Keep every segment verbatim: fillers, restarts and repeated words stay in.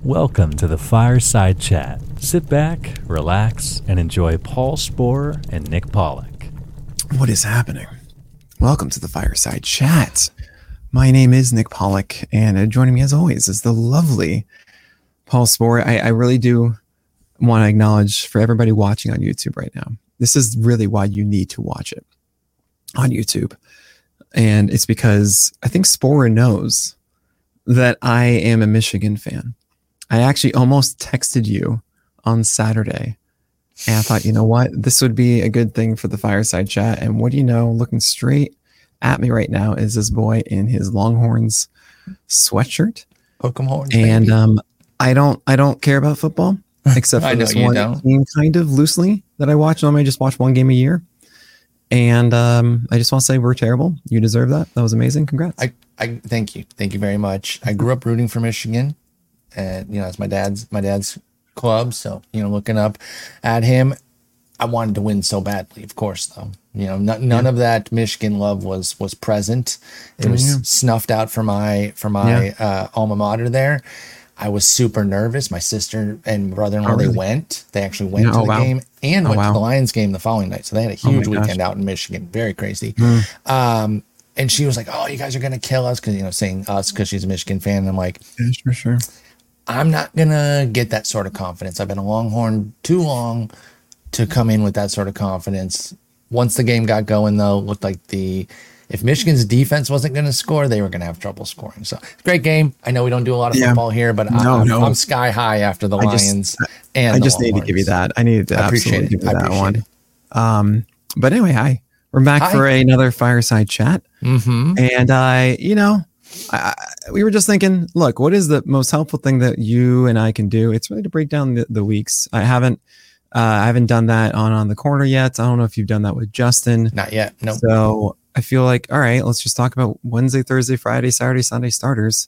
Welcome to the Fireside Chat. Sit back, relax, and enjoy Paul Sporer and Nick Pollock. What is happening? Welcome to the Fireside Chat. My name is Nick Pollock, and joining me as always is the lovely Paul Sporer. I, I really do want to acknowledge for everybody watching on YouTube right now, this is really why you need to watch it on YouTube. And it's because I think Sporer knows that I am a Michigan fan. I actually almost texted you on Saturday, and I thought, you know what, this would be a good thing for the Fireside Chat. And what do you know, looking straight at me right now is this boy in his Longhorns sweatshirt. Hook 'em horns, and baby. um, I don't, I don't care about football except for this one don't. team, kind of loosely that I watch. Normally, I just watch one game a year. And um, I just want to say we're terrible. You deserve that. That was amazing. Congrats. I, I thank you. Thank you very much. I grew up rooting for Michigan, and you know, it's my dad's my dad's club. So, you know, looking up at him, I wanted to win so badly, of course, though. You know, n- none yeah. of that Michigan love was was present. It was yeah. snuffed out for my for my yeah. uh, alma mater there. I was super nervous. My sister and brother-in-law, oh, really? they went. They actually went yeah, to oh, the wow. game and oh, went wow. to the Lions game the following night. So they had a huge oh weekend out in Michigan. Very crazy. Mm. Um, and she was like, "Oh, you guys are going to kill us," because, you know, saying us because she's a Michigan fan. And I'm like, yeah, for sure. I'm not going to get that sort of confidence. I've been a Longhorn too long to come in with that sort of confidence. Once the game got going, though, it looked like the if Michigan's defense wasn't going to score, they were going to have trouble scoring. So, great game. I know we don't do a lot of yeah. football here, but no, I'm, no. I'm sky high after the I Lions. Just, and I the just need to give you that. I needed to I absolutely give you that one. Um, but anyway, hi. We're back hi. for another Fireside Chat. Mm-hmm. And I, you know, I, we were just thinking, look, what is the most helpful thing that you and I can do? It's really to break down the, the weeks. I haven't. Uh, I haven't done that on on the corner yet. I don't know if you've done that with Justin. Not yet. No. Nope. So I feel like, all right, let's just talk about Wednesday, Thursday, Friday, Saturday, Sunday starters,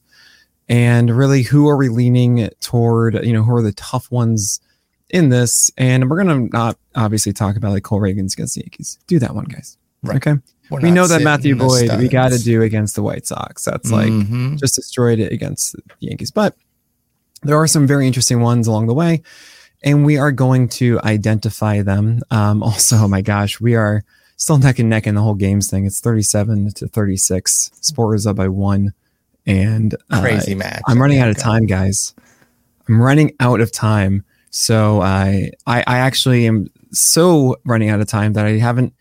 and really who are we leaning toward? You know, who are the tough ones in this? And we're gonna not obviously talk about like Cole Reagans against the Yankees. Do that one, guys. Right. Okay. We're we know that Matthew Boyd we got to do against the White Sox. That's like mm-hmm. just destroyed it against the Yankees. But there are some very interesting ones along the way. And we are going to identify them. Um, also, oh my gosh, we are still neck and neck in the whole games thing. It's thirty-seven to thirty-six. Sport is up by one. And uh, crazy match. I'm running out of time, guys. I'm running out of time. So I, I, I actually am so running out of time that I haven't,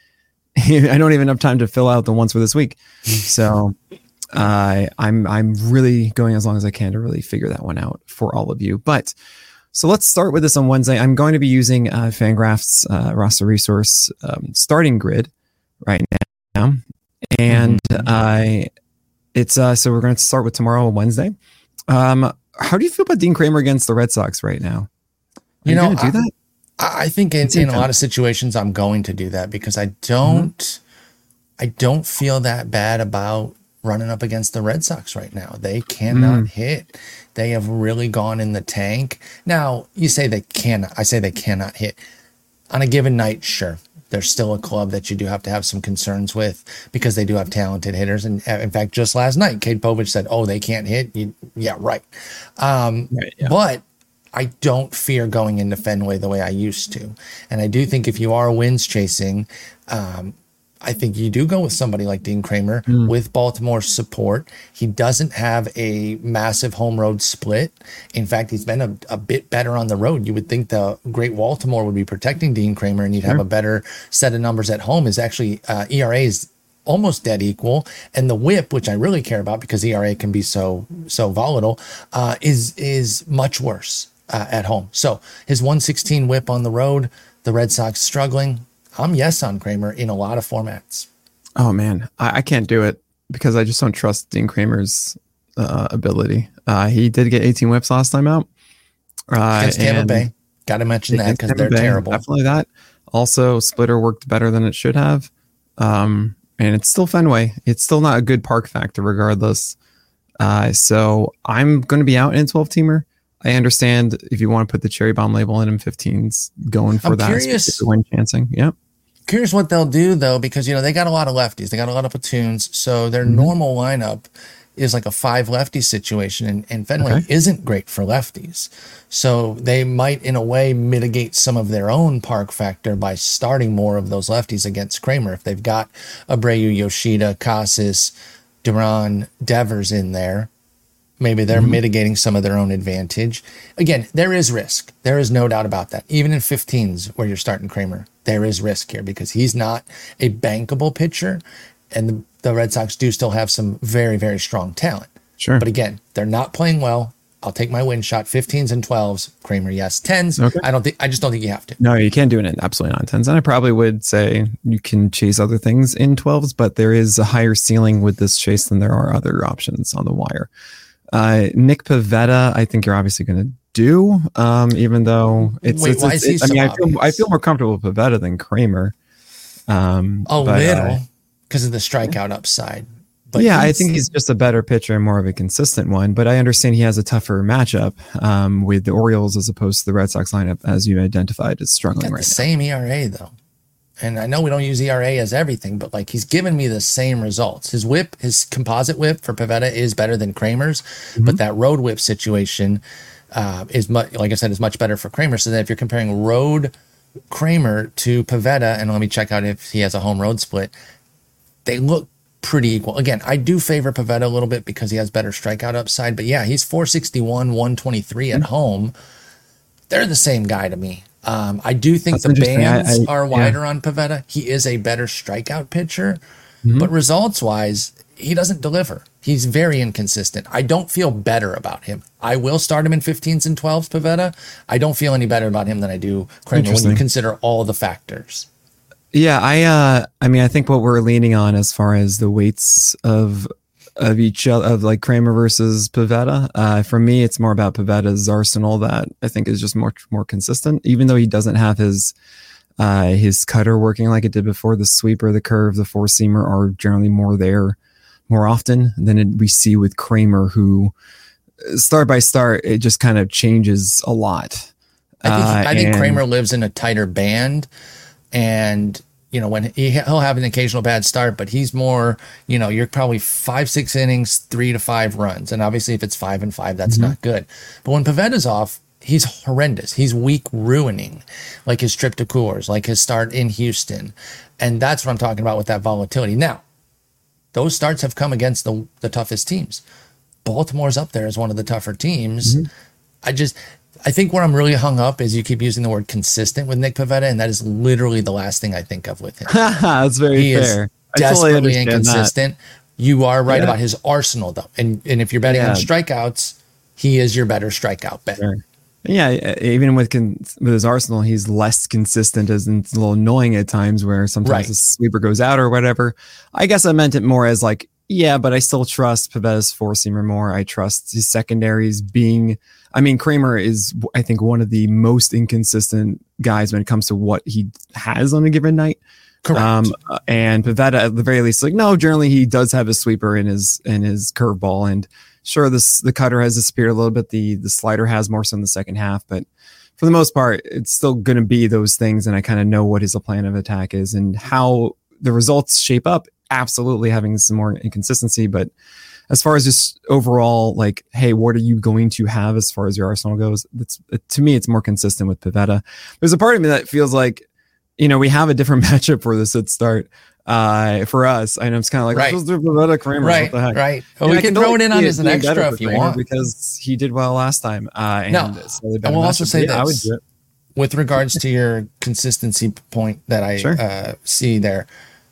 I don't even have time to fill out the ones for this week. So uh, I'm, I'm really going as long as I can to really figure that one out for all of you. But So let's start with this on Wednesday. I'm going to be using uh, Fangraphs uh, roster resource um, starting grid right now, and mm-hmm. I it's uh, so we're going to start with tomorrow, Wednesday. Um, how do you feel about Dean Kramer against the Red Sox right now? Are you, you know, do I, that? I think in, in a lot of situations I'm going to do that because I don't, mm-hmm. I don't feel that bad about running up against the Red Sox right now. They cannot mm. hit. They have really gone in the tank. Now, you say they cannot. I say they cannot hit. On a given night, sure. They're still a club that you do have to have some concerns with because they do have talented hitters. And in fact, just last night, Cade Povich said, oh, they can't hit. You, yeah, right. Um, right yeah. But I don't fear going into Fenway the way I used to. And I do think if you are wins chasing, um, I think you do go with somebody like Dean Kramer mm. with Baltimore's support. He doesn't have a massive home road split. In fact, he's been a, a bit better on the road. You would think the great Baltimore would be protecting Dean Kramer and you'd sure. have a better set of numbers at home. Is actually uh, E R A is almost dead equal. And the whip, which I really care about because E R A can be so, so volatile, uh, is, is much worse uh, at home. So his one sixteen whip on the road, the Red Sox struggling. I'm yes on Kramer in a lot of formats. Oh man, I, I can't do it because I just don't trust Dean Kramer's uh, ability. Uh, he did get eighteen whips last time out. Uh, against Tampa Bay. Got to mention that because they're Bay, terrible. Definitely that. Also, splitter worked better than it should have. Um, and it's still Fenway. It's still not a good park factor regardless. Uh, so I'm going to be out in twelve-teamer. I understand if you want to put the cherry bomb label in him, fifteen's going for I'm that. Curious, win chancing. Yep. Curious what they'll do though, because you know they got a lot of lefties, they got a lot of platoons, so their mm-hmm. normal lineup is like a five lefty situation, and, and Fenway Okay. isn't great for lefties. So they might, in a way, mitigate some of their own park factor by starting more of those lefties against Kramer. If they've got Abreu, Yoshida, Casas, Duran, Devers in there, maybe they're mm-hmm. mitigating some of their own advantage. Again, there is risk. There is no doubt about that. Even in fifteens where you're starting Kramer, there is risk here because he's not a bankable pitcher, and the, the Red Sox do still have some very, very strong talent. Sure. But again, they're not playing well. I'll take my win shot. fifteens and twelves. Kramer, yes. tens. Okay. I don't think. I just don't think you have to. No, you can't do it in absolutely not tens. And I probably would say you can chase other things in twelves, but there is a higher ceiling with this chase than there are other options on the wire. Uh, Nick Pivetta, I think you're obviously going to do, um, even though it's. Wait, it's, why it's, is he it's I so mean, I feel, obvious? I feel more comfortable with Pivetta than Kramer. Um, a but, little, uh, because of the strikeout upside. But yeah, I think he's just a better pitcher and more of a consistent one. But I understand he has a tougher matchup um, with the Orioles as opposed to the Red Sox lineup, as you identified, is struggling got right the now. same E R A though, and I know we don't use E R A as everything, but like he's given me the same results. His whip, his composite whip for Pivetta is better than Kramer's, mm-hmm. but that road whip situation uh, is much, like I said, is much better for Kramer. So that if you're comparing road Kramer to Pivetta, and let me check out if he has a home road split, they look pretty equal. Again, I do favor Pivetta a little bit because he has better strikeout upside, but yeah, he's four sixty-one, one twenty-three at home. They're the same guy to me. Um, I do think That's the bands I, I, are wider yeah. on Pivetta. He is a better strikeout pitcher, mm-hmm. but results wise, he doesn't deliver. He's very inconsistent. I don't feel better about him. I will start him in fifteens and twelves, Pivetta. I don't feel any better about him than I do Kramer when you consider all the factors. Yeah, I uh I mean I think what we're leaning on as far as the weights of of each other, of like Kramer versus Pivetta, uh for me it's more about Pivetta's arsenal that I think is just more more consistent, even though he doesn't have his uh his cutter working like it did before. The sweeper, the curve, the four seamer are generally more there more often than it, we see with Kramer, who start by start it just kind of changes a lot. I think, uh, I think and, Kramer lives in a tighter band. And, you know, when he, he'll have an occasional bad start, but he's more, you know, you're probably five, six innings, three to five runs. And obviously if it's five and five, that's mm-hmm. not good. But when Pivetta's off, he's horrendous. He's week ruining, like his trip to Coors, like his start in Houston. And that's what I'm talking about with that volatility. Now, those starts have come against the, the toughest teams. Baltimore's up there as one of the tougher teams. Mm-hmm. I just... I think where I'm really hung up is you keep using the word consistent with Nick Pivetta, and that is literally the last thing I think of with him. That's very he fair. Is desperately totally inconsistent. That. You are right yeah. about his arsenal, though. And and if you're betting yeah. on strikeouts, he is your better strikeout bet. Sure. Yeah, even with con- with his arsenal, he's less consistent, as in it's a little annoying at times where sometimes right. the sweeper goes out or whatever. I guess I meant it more as like, yeah, but I still trust Pivetta's four-seamer more. I trust his secondaries being... I mean, Kramer is, I think, one of the most inconsistent guys when it comes to what he has on a given night. Correct. Um, and Pivetta, at the very least, like, no, generally he does have a sweeper in his in his curveball. And sure, this the cutter has disappeared a little bit. The the slider has more so in the second half. But for the most part, it's still going to be those things. And I kind of know what his plan of attack is and how the results shape up. Absolutely having some more inconsistency. But as far as just overall, like, hey, what are you going to have as far as your arsenal goes? That's, to me, it's more consistent with Pivetta. There's a part of me that feels like, you know, we have a different matchup for this at start uh, for us. And it's kind of like, right. let's do Pivetta Kramer. Right, what the heck? right. Well, we can throw it in on as an extra if you want. Because he did well last time. Uh, and no, so I will also say yeah, this. I would do it. With regards to your consistency point that I sure. uh, see there,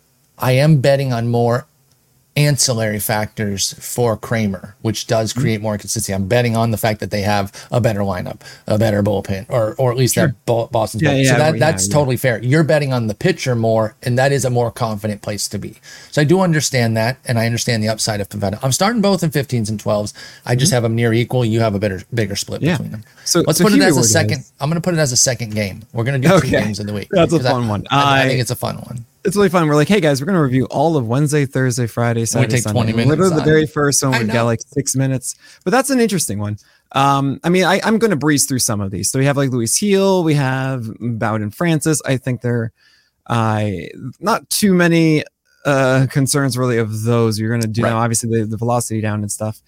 I am betting on more ancillary factors for Kramer, which does create more consistency. I'm betting on the fact that they have a better lineup, a better bullpen, or or at least sure. that Boston's yeah, bullpen. yeah, so that, yeah, that's yeah. totally fair. You're betting on the pitcher more, and that is a more confident place to be. So I do understand that, and I understand the upside of Pivetta. I'm starting both in fifteens and twelves. I just mm-hmm. have them near equal. You have a better, bigger split yeah. between them. So let's so put it as a second. Guys. I'm going to put it as a second game. We're going to do okay. two games in the week. That's a fun I, one. I, I, I think it's a fun one. It's really fun. We're like, hey guys, we're going to review all of Wednesday, Thursday, Friday, Saturday, we take Sunday. twenty minutes. Literally the on. very first one, we got like six minutes. But that's an interesting one. Um, I mean, I, I'm going to breeze through some of these. So we have like Luis Heel, we have Bowden Francis. I think they're uh, not too many uh, concerns really of those. You're going to do Right. now, obviously the, the velocity down and stuff.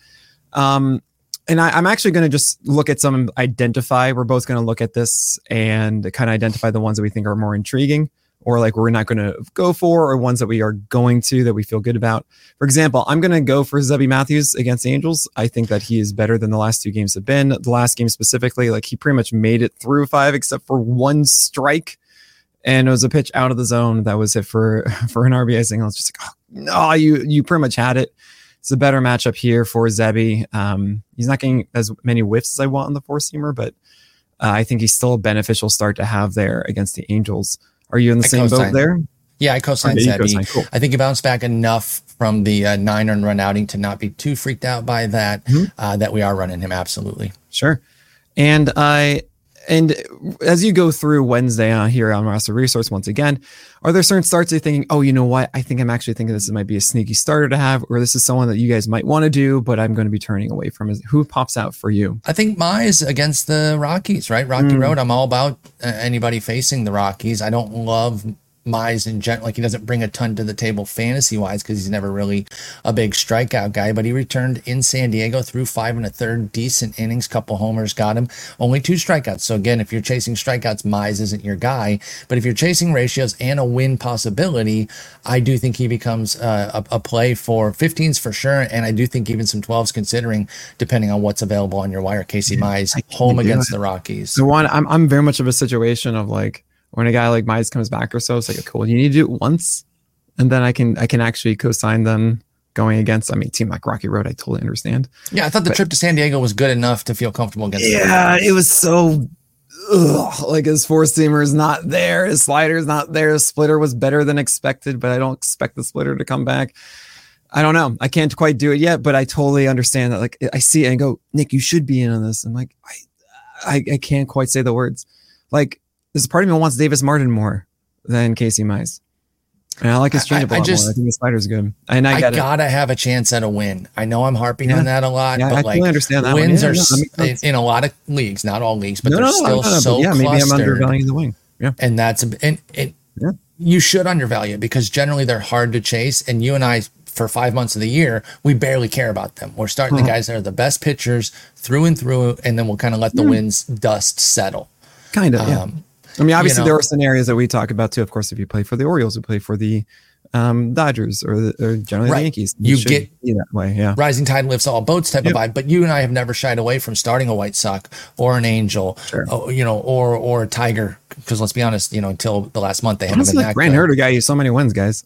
Um, and I, I'm actually going to just look at some, identify. We're both going to look at this and kind of identify the ones that we think are more intriguing, or like we're not going to go for, or ones that we are going to that we feel good about. For example, I'm going to go for Zebby Matthews against the Angels. I think that he is better than the last two games have been. The last game specifically, like he pretty much made it through five except for one strike. And it was a pitch out of the zone that was hit for, for an R B I single. It's just like, oh, no, you, you pretty much had it. It's a better matchup here for Zebby. Um, he's not getting as many whiffs as I want on the four-seamer, but uh, I think he's still a beneficial start to have there against the Angels. Are you in the I same co-sign. boat there? Yeah, I co-signed Okay, you Zebby. co-signed. Cool. I think he bounced back enough from the uh, nine earned run outing to not be too freaked out by that, Mm-hmm. uh, that we are running him. Absolutely. Sure. And I and as you go through Wednesday uh, here on Roster Resource once again, are there certain starts you're thinking, oh, you know what? I think I'm actually thinking this might be a sneaky starter to have, or this is someone that you guys might want to do, but I'm going to be turning away from. Is who pops out for you? I think Mize against the Rockies, right? Rocky Mm. Road. I'm all about uh, anybody facing the Rockies. I don't love Mize in general. Like he doesn't bring a ton to the table fantasy wise because he's never really a big strikeout guy. But he returned in San Diego through five and a third, decent innings, couple homers got him. Only two strikeouts. So again, if you're chasing strikeouts, Mize isn't your guy. But if you're chasing ratios and a win possibility, I do think he becomes uh, a, a play for fifteens for sure. And I do think even some twelves considering, depending on what's available on your wire. Casey Mize home against the Rockies. So one, I'm I'm very much of a situation of like when a guy like Mize comes back or so, it's like, cool, you need to do it once, and then I can I can actually co-sign them going against. I mean, team like Rocky Road, I totally understand. Yeah, I thought the But- trip to San Diego was good enough to feel comfortable against. the Yeah, Rockies. it was so ugh, like his four seamer is not there, his slider is not there. His splitter was better than expected, but I don't expect the splitter to come back. I don't know. I can't quite do it yet, but I totally understand that. Like I see it and go, Nick, you should be in on this. I'm like, I, I, I can't quite say the words. Like there's a part of me that wants Davis Martin more than Casey Mize. And I like his I- changeup a I lot just- more. I think his slider's good. And I, I get it. gotta have a chance at a win. I know I'm harping Yeah. on that a lot, Yeah, I but totally like understand that one. wins Yeah, are no, s- that makes in, sense. in a lot of leagues, not all leagues, but No, they're no, no, still no, no, so but yeah, maybe I'm clustered. undervaluing the wing. Yeah. And that's a, and, and Yeah. you should undervalue it because generally they're hard to chase. And you and I, for five months of the year, we barely care about them. We're starting Uh-huh. the guys that are the best pitchers through and through, and then we'll kind of let the wins dust settle. Kind of, yeah. Um, I mean, obviously you know- there are scenarios that we talk about too. Of course, if you play for the Orioles, you play for the um, Dodgers, or, the, or generally Right. the Yankees. You It should get- be that way, yeah. Rising tide lifts all boats type Yep. of vibe, but you and I have never shied away from starting a White Sox or an Angel, Sure. uh, you know, or or a Tiger. Because let's be honest, you know, until the last month they haven't Honestly, been like that Grant good. Herter got you so many wins, guys.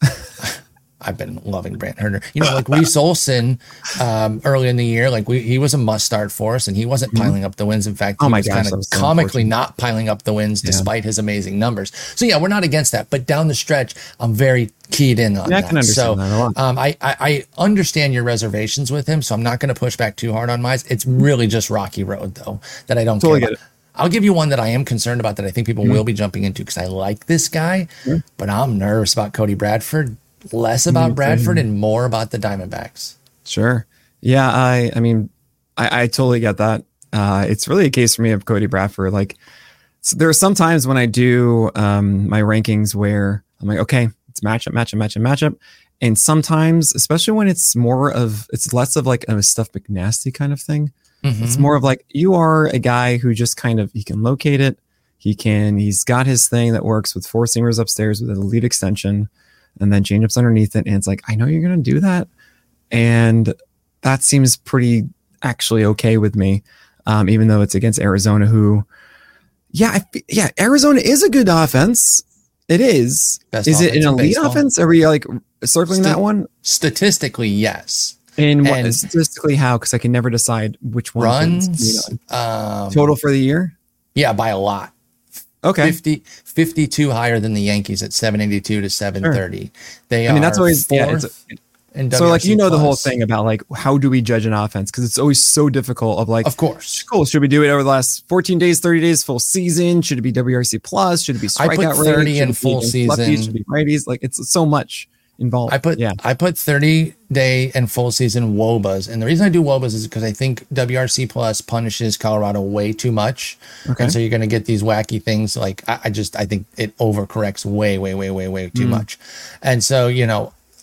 I've been loving Brant Herter. You know, like Reese Olson um, early in the year, like we, he was a must start for us, and he wasn't piling up the wins. In fact, Oh he my was gosh, kind that of was so comically unfortunate. not piling up the wins Yeah. despite his amazing numbers. So yeah, we're not against that, but down the stretch, I'm very keyed in on Yeah, I that. can understand so that a lot. Um, I, I I understand your reservations with him, so I'm not going to push back too hard on Mize. It's really just Rocky Road though that I don't Totally care get about. I'll give you one that I am concerned about that I think people Mm-hmm. will be jumping into because I like this guy, but I'm nervous about Cody Bradford. Less about Mm-hmm. Bradford and more about the Diamondbacks. Sure. Yeah, I I mean, I, I totally get that. Uh, it's really a case for me of Cody Bradford. Like, so there are some times when I do um, my rankings where I'm like, okay, it's matchup, matchup, matchup, matchup. And sometimes, especially when it's more of, it's less of like a Stuff McNasty kind of thing. It's more of like, you are a guy who just kind of, he can locate it. He can, he's got his thing that works with four seamers upstairs with a lead extension and then changeups underneath it. And it's like, I know you're going to do that. And that seems pretty actually okay with me. Um, even though it's against Arizona, who, yeah, I, fe- yeah, Arizona is a good offense. It is. Best is it offense an in elite baseball. offense? Are we like circling Sti- that one? Statistically, yes. And, what, and- statistically, how? Because I can never decide which one. Runs, You know, um, total for the year. yeah, by a lot. Okay. fifty, fifty-two higher than the Yankees at seven eighty-two to seven thirty. They I mean, are that's always yeah. fourth It's a, in so like you W R C know the whole plus. thing about like how do we judge an offense, because it's always so difficult of like, Of course. cool, should we do it over the last fourteen days, thirty days, full season? Should it be W R C plus? Should it be I put strikeout rate? thirty Should in it be full against season. lefties? Should it be righties? Like it's so much involved. I put yeah. I put thirty day and full season W O B As, and the reason I do W O B As is because I think W R C plus punishes Colorado way too much, Okay. and so you're going to get these wacky things. Like I, I just I think it overcorrects way way way way way too Mm. much, and so you know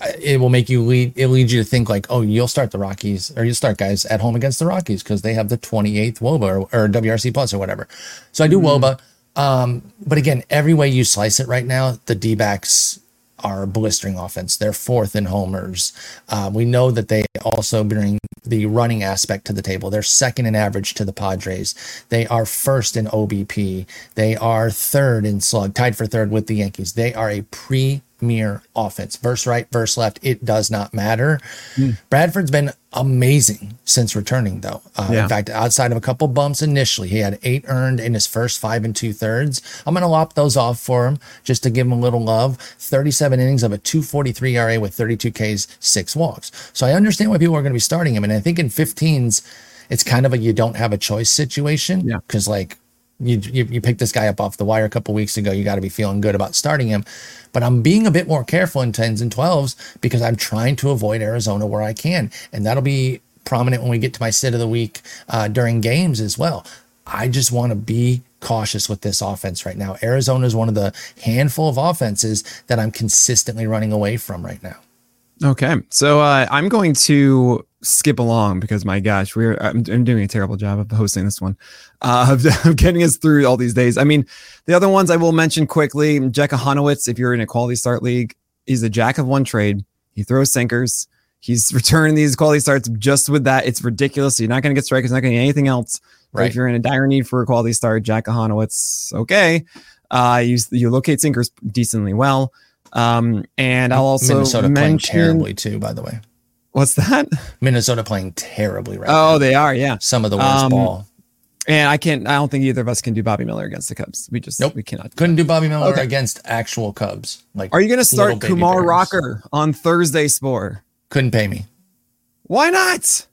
it will make you lead, it leads you to think like, oh, you'll start the Rockies or you'll start guys at home against the Rockies because they have the twenty-eighth W O B A or, or W R C plus or whatever. So I do mm-hmm. W O B A. Um, but again, every way you slice it right now, the D-backs are blistering offense. They're fourth in homers. Uh, we know that they also bring the running aspect to the table. They're second in average to the Padres. They are first in O B P. They are third in slug, tied for third with the Yankees. They are a premier offense. Verse right, verse left, it does not matter. Mm. Bradford's been amazing since returning, though. Uh, yeah. In fact, outside of a couple bumps initially, he had eight earned in his first five and two thirds. I'm going to lop those off for him just to give him a little love. thirty-seven innings of a two forty-three E R A with thirty-two Ks, six walks. So I understand why people are going to be starting him. And I think in fifteens, it's kind of a you don't have a choice situation. Yeah. Because, like, you, you you picked this guy up off the wire a couple weeks ago. You got to be feeling good about starting him. But I'm being a bit more careful in tens and twelves because I'm trying to avoid Arizona where I can. And that'll be prominent when we get to my sit of the week uh, during games as well. I just want to be cautious with this offense right now. Arizona is one of the handful of offenses that I'm consistently running away from right now. Okay. So uh, I'm going to skip along because, my gosh, we're I'm, I'm doing a terrible job of hosting this one, uh, of, of getting us through all these days. I mean, the other ones I will mention quickly. Jack Hanowitz, if you're in a quality start league, he's a jack of one trade. He throws sinkers. He's returning these quality starts just with that. It's ridiculous. You're not going to get strikers, not going to get anything else. Right. If you're in a dire need for a quality start, Jack Hanowitz, okay. Uh, you, you locate sinkers decently well. Um, and I'll also Minnesota mention, playing terribly too, by the way. What's that? Minnesota playing terribly right oh, now. Oh, they are, yeah. Some of the worst um, ball. And I can't. I don't think either of us can do Bobby Miller against the Cubs. We just nope. we cannot. Couldn't do Bobby Miller okay. against actual Cubs. Like, are you going to start Kumar Bears. Rocker on Thursday, Spore? Couldn't pay me. Why not?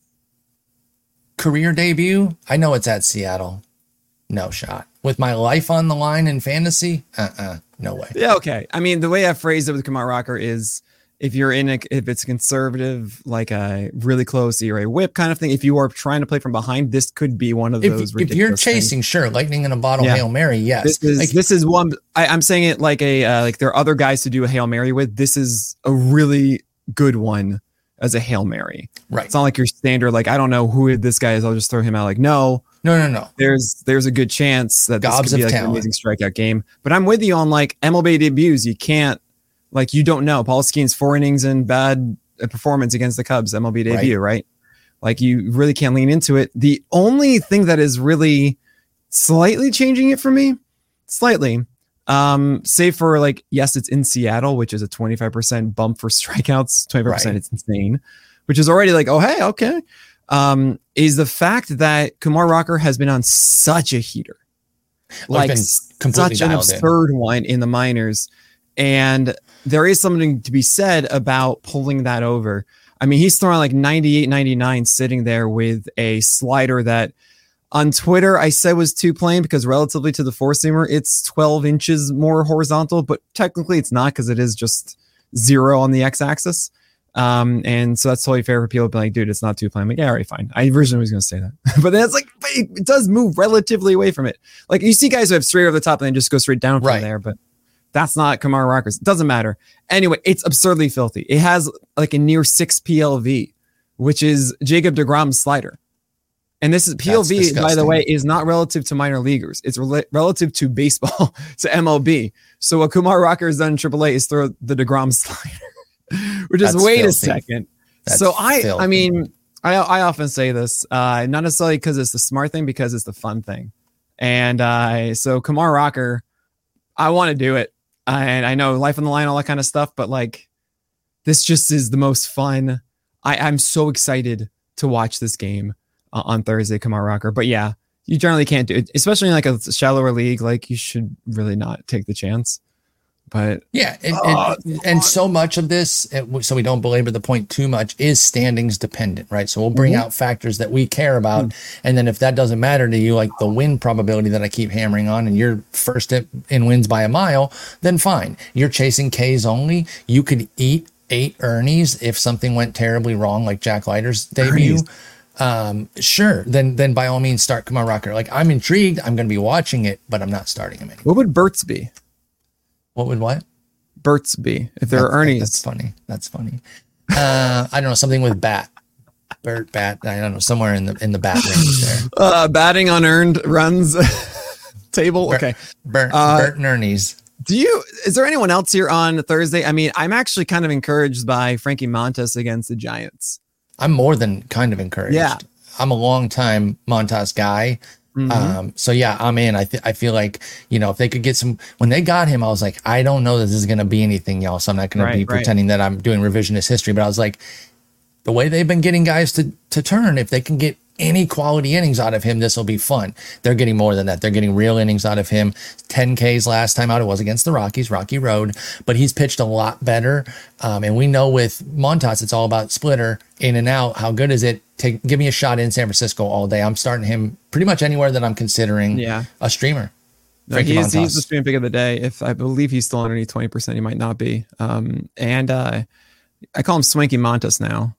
Career debut. I know it's at Seattle. No shot. With my life on the line in fantasy, uh uh-uh, uh, no way. Yeah, okay. I mean, the way I phrased it with Kumar Rocker is if you're in a, if it's conservative, like a really close E R A whip kind of thing, if you are trying to play from behind, this could be one of if, those ridiculous If you're chasing, things. Sure, lightning in a bottle, yeah. Hail Mary, yes. This is, like, this is one, I, I'm saying it like a, uh, like there are other guys to do a Hail Mary with. This is a really good one as a Hail Mary. Right. It's not like your standard, like, I don't know who this guy is, I'll just throw him out. Like, no. No, no, no. There's there's a good chance that Gobs this could be like talent. an amazing strikeout game. But I'm with you on like M L B debuts. You can't, like, you don't know. Paul Skeens, four innings and bad performance against the Cubs, M L B debut, right. right? Like, you really can't lean into it. The only thing that is really slightly changing it for me, slightly, um, save for like, yes, it's in Seattle, which is a twenty-five percent bump for strikeouts. twenty-five percent, right. It's insane, which is already like, oh, hey, okay. Um, is the fact that Kumar Rocker has been on such a heater, well, like such an absurd in. one in the minors. And there is something to be said about pulling that over. I mean, he's throwing like ninety-eight, ninety-nine sitting there with a slider that on Twitter I said was too plain because relatively to the four seamer, it's twelve inches more horizontal, but technically it's not because it is just zero on the X axis. Um, and so that's totally fair for people to be like, dude, it's not too plain. I'm like, yeah, all right, fine. I originally was going to say that, but then it's like, it, it does move relatively away from it. Like you see guys who have straight over the top and then just go straight down from right. there, but that's not Kumar Rockers. It doesn't matter. Anyway, it's absurdly filthy. It has like a near six P L V, which is Jacob deGrom's slider. And this is P L V, by the way, is not relative to minor leaguers. It's rel- relative to baseball, to M L B. So what Kumar Rocker has done in triple A is throw the deGrom slider. Which is, wait filthy. a second. That's so I, filthy. I mean, I, I often say this, uh, not necessarily because it's the smart thing, because it's the fun thing. And uh, so Kumar Rocker, I want to do it. And I know life on the line, all that kind of stuff, but like, this just is the most fun. I, I'm so excited to watch this game uh, on Thursday, Kumar Rocker. But yeah, you generally can't do it, especially in like a shallower league. Like, you should really not take the chance. But yeah, and, oh, and, and so much of this, so we don't belabor the point too much, is standings dependent, right? So we'll bring mm-hmm. out factors that we care about, mm-hmm. and then if that doesn't matter to you, like the win probability that I keep hammering on, and you're first in wins by a mile, then fine. You're chasing K's only. You could eat eight Ernies if something went terribly wrong, like Jack Leiter's debut. Ernie's. Um, sure, then then by all means start Kumar Rocker. Like, I'm intrigued. I'm going to be watching it, but I'm not starting him anymore. What would Burt's be? What would what? Burtsby. If there that's, are Ernie's. That's funny. That's funny. Uh, I don't know, something with bat. Bert bat. I don't know, somewhere in the in the bat range there. Uh, batting unearned runs table. Okay. Bert, Uh, Bert and Ernie's. Do you, is there anyone else here on Thursday? I mean, I'm actually kind of encouraged by Frankie Montas against the Giants. I'm more than kind of encouraged. Yeah. I'm a long time Montas guy. Mhm. Um, so yeah, I'm in. I th- I feel like, you know, if they could get some, when they got him, I was like, I don't know that this is going to be anything, y'all. So I'm not going Right, to be right. pretending that I'm doing revisionist history, but I was like, the way they've been getting guys to, to turn, if they can get any quality innings out of him, this will be fun. They're getting more than that. They're getting real innings out of him. ten Ks last time out. It was against the Rockies, Rocky Road, but he's pitched a lot better. Um, and we know with Montas, it's all about splitter, in and out. How good is it? Take, give me a shot in San Francisco all day. I'm starting him pretty much anywhere that I'm considering Yeah. a streamer. No, Frankie he is, he's Montas. the stream pick of the day. If I believe he's still underneath twenty percent, he might not be. Um, and uh, I call him Swanky Montas now.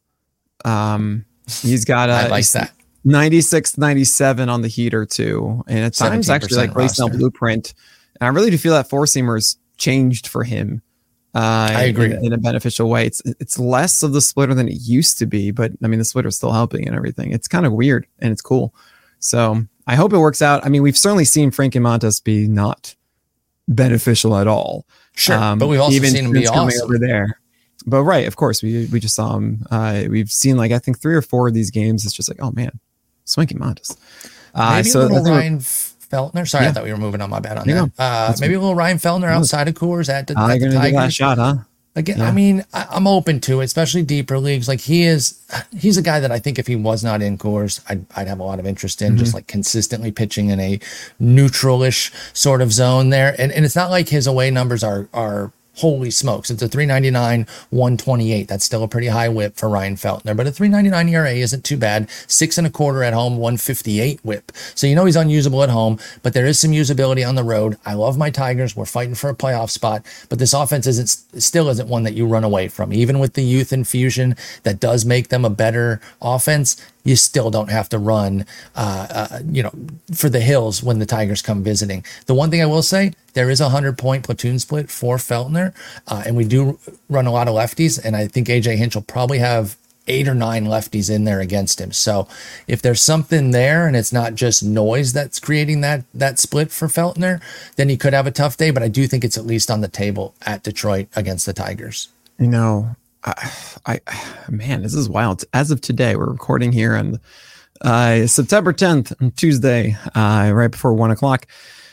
Um, he's got a I like that. ninety-six ninety-seven on the heater too, and at times actually like based on roster. blueprint. And I really do feel that four seamers changed for him. Uh, I agree. in, in a beneficial way. It's it's less of the splitter than it used to be, but I mean the splitter's still helping and everything. It's kind of weird and it's cool. So I hope it works out. I mean, we've certainly seen Frankie Montas be not beneficial at all. Sure, Um, but we've also even seen him be since coming awesome. over there. But right, of course, we we just saw him. Uh, we've seen like I think three or four of these games. It's just like, oh man, Swanky Montas. Uh, Maybe so a I little think we're- Ryan Feltner. Sorry, Yeah. I thought we were moving on. My bad on Yeah, that. Uh, that's maybe a little Ryan Feltner outside of Coors at the, uh, at you're the gonna give that a Tigers. shot, huh? Again, Yeah. I mean, I, I'm open to it, especially deeper leagues. Like he is, he's a guy that I think if he was not in Coors, I'd, I'd have a lot of interest in, Mm-hmm. just like consistently pitching in a neutralish sort of zone there. And and it's not like his away numbers are are holy smokes. It's a three ninety-nine, one twenty-eight. That's still a pretty high whip for Ryan Feltner, but a three ninety-nine E R A isn't too bad. Six and a quarter at home, one fifty-eight whip. So you know he's unusable at home, but there is some usability on the road. I love my Tigers. We're fighting for a playoff spot, but this offense isn't still isn't one that you run away from. Even with the youth infusion that does make them a better offense, you still don't have to run, uh, uh, you know, for the hills when the Tigers come visiting. The one thing I will say, there is a hundred point platoon split for Feltner, uh, and we do run a lot of lefties. And I think A J Hinch will probably have eight or nine lefties in there against him. So if there's something there and it's not just noise that's creating that that split for Feltner, then he could have a tough day. But I do think it's at least on the table at Detroit against the Tigers. You know, I, I, man, this is wild. As of today, we're recording here on uh, September tenth, Tuesday, uh, right before one o'clock.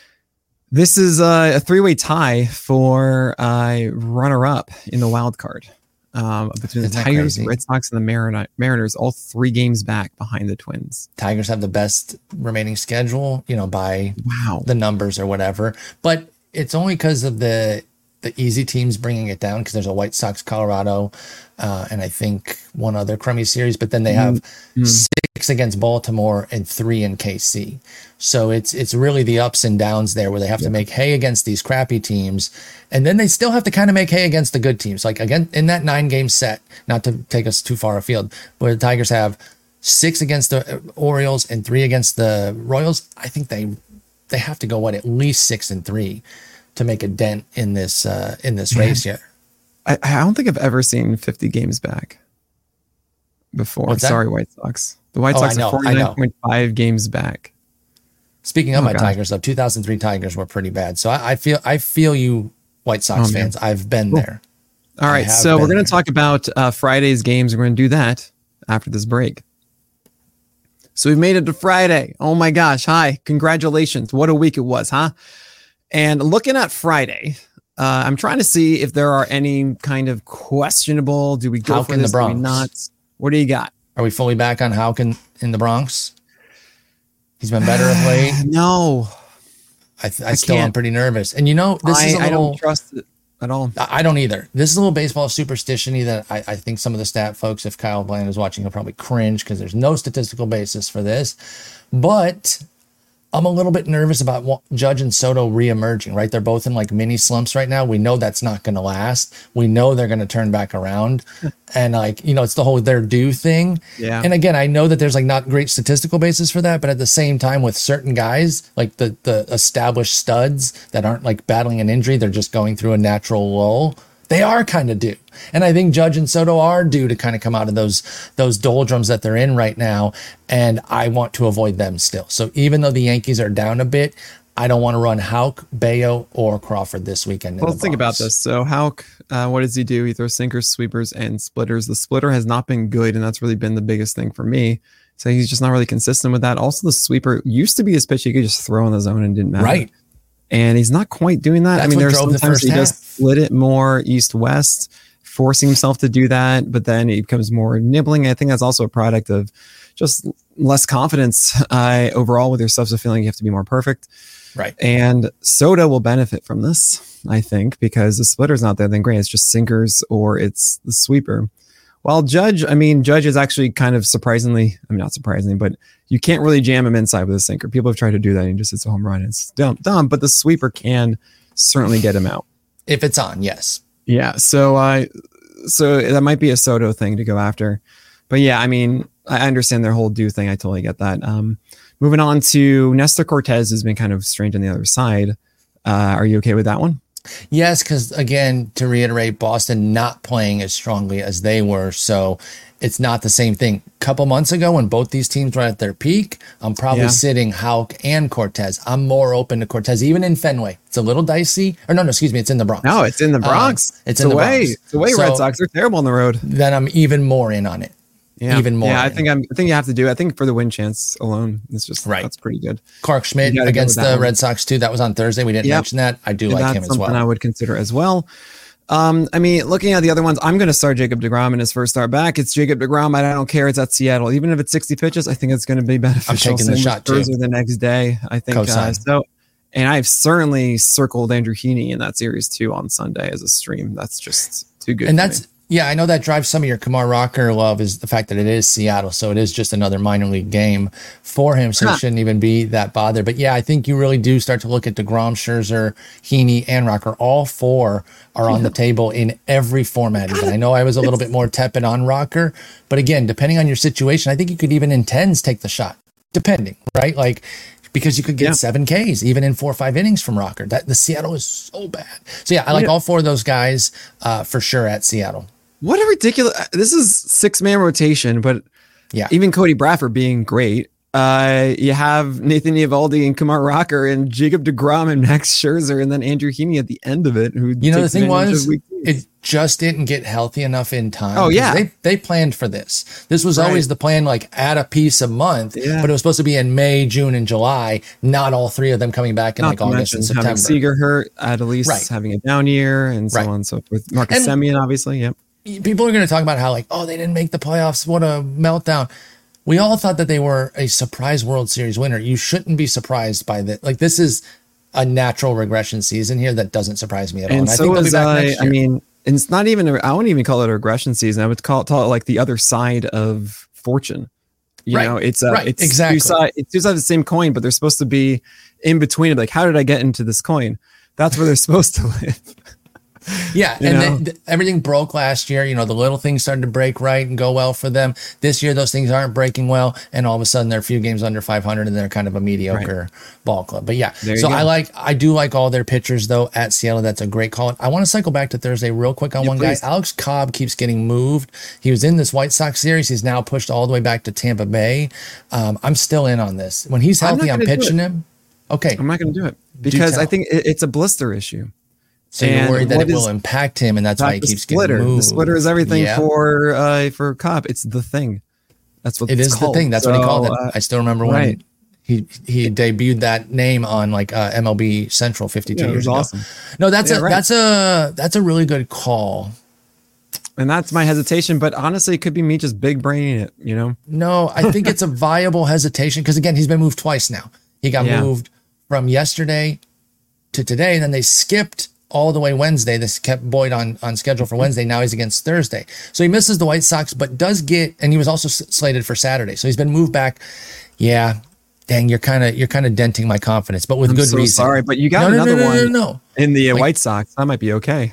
This is uh, a three-way tie for uh, runner-up in the wild card um, between the Isn't that Tigers, crazy? Red Sox, and the Marin- Mariners, all three games back behind the Twins. Tigers have the best remaining schedule, you know, by Wow. the numbers or whatever. But it's only because of the the easy teams bringing it down, because there's a White Sox, Colorado, uh, and I think one other crummy series. But then they have Mm-hmm. six against Baltimore and three in K C. So it's it's really the ups and downs there where they have to make hay against these crappy teams, and then they still have to kind of make hay against the good teams. Like again in that nine game set, not to take us too far afield, where the Tigers have six against the Orioles and three against the Royals. I think they they have to go what at least six and three to make a dent in this uh, in this race here. I, I don't think I've ever seen fifty games back before. What's that? Sorry, White Sox. The White Oh, Sox I know, are I know. forty-nine point five games back. Speaking of Oh, my gosh. Tigers, though, two thousand three Tigers were pretty bad. So I, I feel I feel you, White Sox Oh, man. fans. I've been there. All I right, have so we're been going to there. talk about uh, Friday's games. We're going to do that after this break. So we've made it to Friday. Oh my gosh. Hi. Congratulations. What a week it was, huh? And looking at Friday, uh, I'm trying to see if there are any kind of questionable. Do we go How for can the this? Do we Bronx? not? What do you got? Are we fully back on Houck in, in the Bronx? He's been better of late. No, I, th- I, I still am can't. pretty nervous. And you know, this I, is a I little. don't trust it at all. I I don't either. This is a little baseball superstition-y that I, I think some of the stat folks, if Kyle Bland is watching, he'll probably cringe because there's no statistical basis for this. But I'm a little bit nervous about wa- Judge and Soto reemerging, right? They're both in like mini slumps right now. We know that's not going to last. We know they're going to turn back around. And like, you know, it's the whole they're due thing. Yeah. And again, I know that there's like not great statistical basis for that, but at the same time with certain guys, like the, the established studs that aren't like battling an injury, they're just going through a natural lull. They are kind of due. And I think Judge and Soto are due to kind of come out of those those doldrums that they're in right now. And I want to avoid them still. So even though the Yankees are down a bit, I don't want to run Houck, Bayo, or Crawford this weekend. Well, let's think about this. So Houck, uh, what does he do? He throws sinkers, sweepers, and splitters. The splitter has not been good, and that's really been the biggest thing for me. So he's just not really consistent with that. Also, the sweeper used to be his pitch he could just throw in the zone and didn't matter. Right. And he's not quite doing that. That's I mean, what there's drove the sometimes first he does half. split it more east-west, forcing himself to do that, but then he becomes more nibbling. I think that's also a product of just less confidence uh, overall with yourself, so feeling you have to be more perfect. Right. And Soto will benefit from this, I think, because the splitter's not there, then great. It's just sinkers or it's the sweeper. While Judge, I mean, Judge is actually kind of surprisingly, I mean, not surprisingly, but you can't really jam him inside with a sinker. People have tried to do that and he just hits a home run. It's dumb, dumb, but the sweeper can certainly get him out. If it's on, yes. Yeah. So, uh, so that might be a Soto thing to go after. But yeah, I mean, I understand their whole do thing. I totally get that. Um, moving on to Nestor Cortez has been kind of strange on the other side. Uh, are you okay with that one? Yes, because again, to reiterate, Boston not playing as strongly as they were. So it's not the same thing. A couple months ago, when both these teams were at their peak, I'm probably Yeah. sitting Houck and Cortez. I'm more open to Cortez, even in Fenway. It's a little dicey. Or no, no, excuse me, it's in the Bronx. No, it's in the Bronx. Uh, it's in the away. Bronx. It's away. So- Red Sox. They're terrible on the road. Then I'm even more in on it. Yeah. Even more. Yeah, I in. think I'm. I think you have to do. I think for the win chance alone, it's just Right. That's pretty good. Clark Schmidt You gotta go against with that the one. Red Sox too. That was on Thursday. We didn't Yep. mention that. I do And like that's him as something well. I would consider as well. Um, I mean, looking at the other ones, I'm going to start Jacob deGrom in his first start back. It's Jacob deGrom. I don't care. It's at Seattle. Even if it's sixty pitches, I think it's going to be beneficial. I'm taking the Same with shot, too. Scherzer the next day. I think uh, Cosign. so. And I've certainly circled Andrew Heaney in that series too on Sunday as a stream. That's just too good. And for that's me. yeah, I know that drives some of your Kumar Rocker love is the fact that it is Seattle, so it is just another minor league game for him, so Huh. it shouldn't even be that bothered. But yeah, I think you really do start to look at DeGrom, Scherzer, Heaney, and Rocker. All four are on the table in every format. Even I know I was a little bit more tepid on Rocker, but again, depending on your situation, I think you could even in tens take the shot, depending, right? Like. Because you could get Yeah. seven Ks even in four or five innings from Rocker. That the Seattle is so bad. So yeah, I like Yeah. all four of those guys uh, for sure at Seattle. What a ridiculous. This is six man rotation, but Yeah. even Cody Bradford being great. Uh, you have Nathan Eovaldi and Kumar Rocker and Jacob deGrom and Max Scherzer, and then Andrew Heaney at the end of it. Who You know, the takes thing advantage was, of weak teams. it just didn't get healthy enough in time. Oh, 'Cause yeah. They, they planned for this. This was Right. always the plan, like add a piece a month, Yeah. but it was supposed to be in May, June, and July, not all three of them coming back in Not like to August and mention having September. Seager hurt, Adelise Right. having a down year, and so Right. on and so forth. Marcus And- Semien, obviously. Yep. People are going to talk about how like, oh, they didn't make the playoffs. What a meltdown. We all thought that they were a surprise World Series winner. You shouldn't be surprised by that. Like this is a natural regression season here that doesn't surprise me at all. And And I so think they'll be is back I. next I year. mean, and it's not even. A, I wouldn't even call it a regression season. I would call it, call it like the other side of fortune. You Right. know, it's a, Right. it's Exactly. two sides. It's two sides of the same coin, but they're supposed to be in between. Like, how did I get into this coin? That's where they're supposed to live. Yeah, You and know? then th- everything broke last year. You know, the little things started to break right and go well for them. This year, those things aren't breaking well, and all of a sudden, they're a few games under five hundred, and they're kind of a mediocre ball club. But yeah, There you so go. I like, I do like all their pitchers though at Seattle. That's a great call. I want to cycle back to Thursday real quick on Yeah, one please. guy. Alex Cobb keeps getting moved. He was in this White Sox series. He's now pushed all the way back to Tampa Bay. Um, I'm still in on this. When he's I'm not healthy, I'm, gonna do pitching it. him. Okay, I'm not going to do it because I tell. think it, it's a blister issue. so you're and worried that what it is- will impact him, and that's why he the keeps splitter. getting moved. The splitter is everything Yeah. for uh, for Cobb. It's the thing. That's what It it's is called. the thing. That's what he called it. So, uh, I still remember when right. he he debuted that name on like uh, M L B Central fifty-two Yeah, it years was ago. awesome. No, that's Yeah, a right. that's a that's a really good call. And that's my hesitation, but honestly, it could be me just big braining it, you know? No, I think it's a viable hesitation because again, he's been moved twice now. He got Yeah. moved from yesterday to today, and then they skipped all the way Wednesday. This kept Boyd on on schedule for Wednesday. Now he's against Thursday, so he misses the White Sox, but does get, and he was also s- slated for Saturday, so he's been moved back. Yeah, dang, you're kind of you're kind of denting my confidence, but with I'm good so reason. Sorry, but you got no, another no, no, no, one no, no. in the uh, Like, White Sox. That might be okay.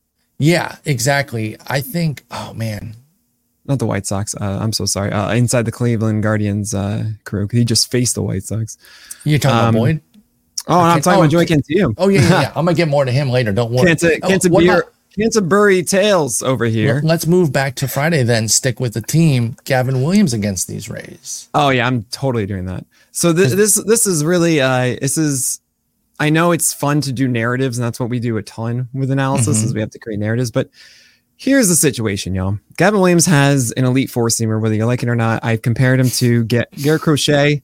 Yeah, exactly. I think. Oh man, not the White Sox. Uh, I'm so sorry. Uh, inside the Cleveland Guardians uh, crew, he just faced the White Sox. You're talking um, about Boyd? Oh, and I'm talking oh, about Joey Cantillo. Oh yeah, yeah, yeah. I'm gonna get more to him later. Don't worry. Can't oh, can't what about- Canterbury Tales over here. Let's move back to Friday then. Stick with the team. Gavin Williams against these Rays. Oh yeah, I'm totally doing that. So this this this is really uh this is I know it's fun to do narratives, and that's what we do a ton with analysis Mm-hmm. is we have to create narratives. But here's the situation, y'all. Gavin Williams has an elite four seamer, whether you like it or not. I've compared him to get Garrett Crochet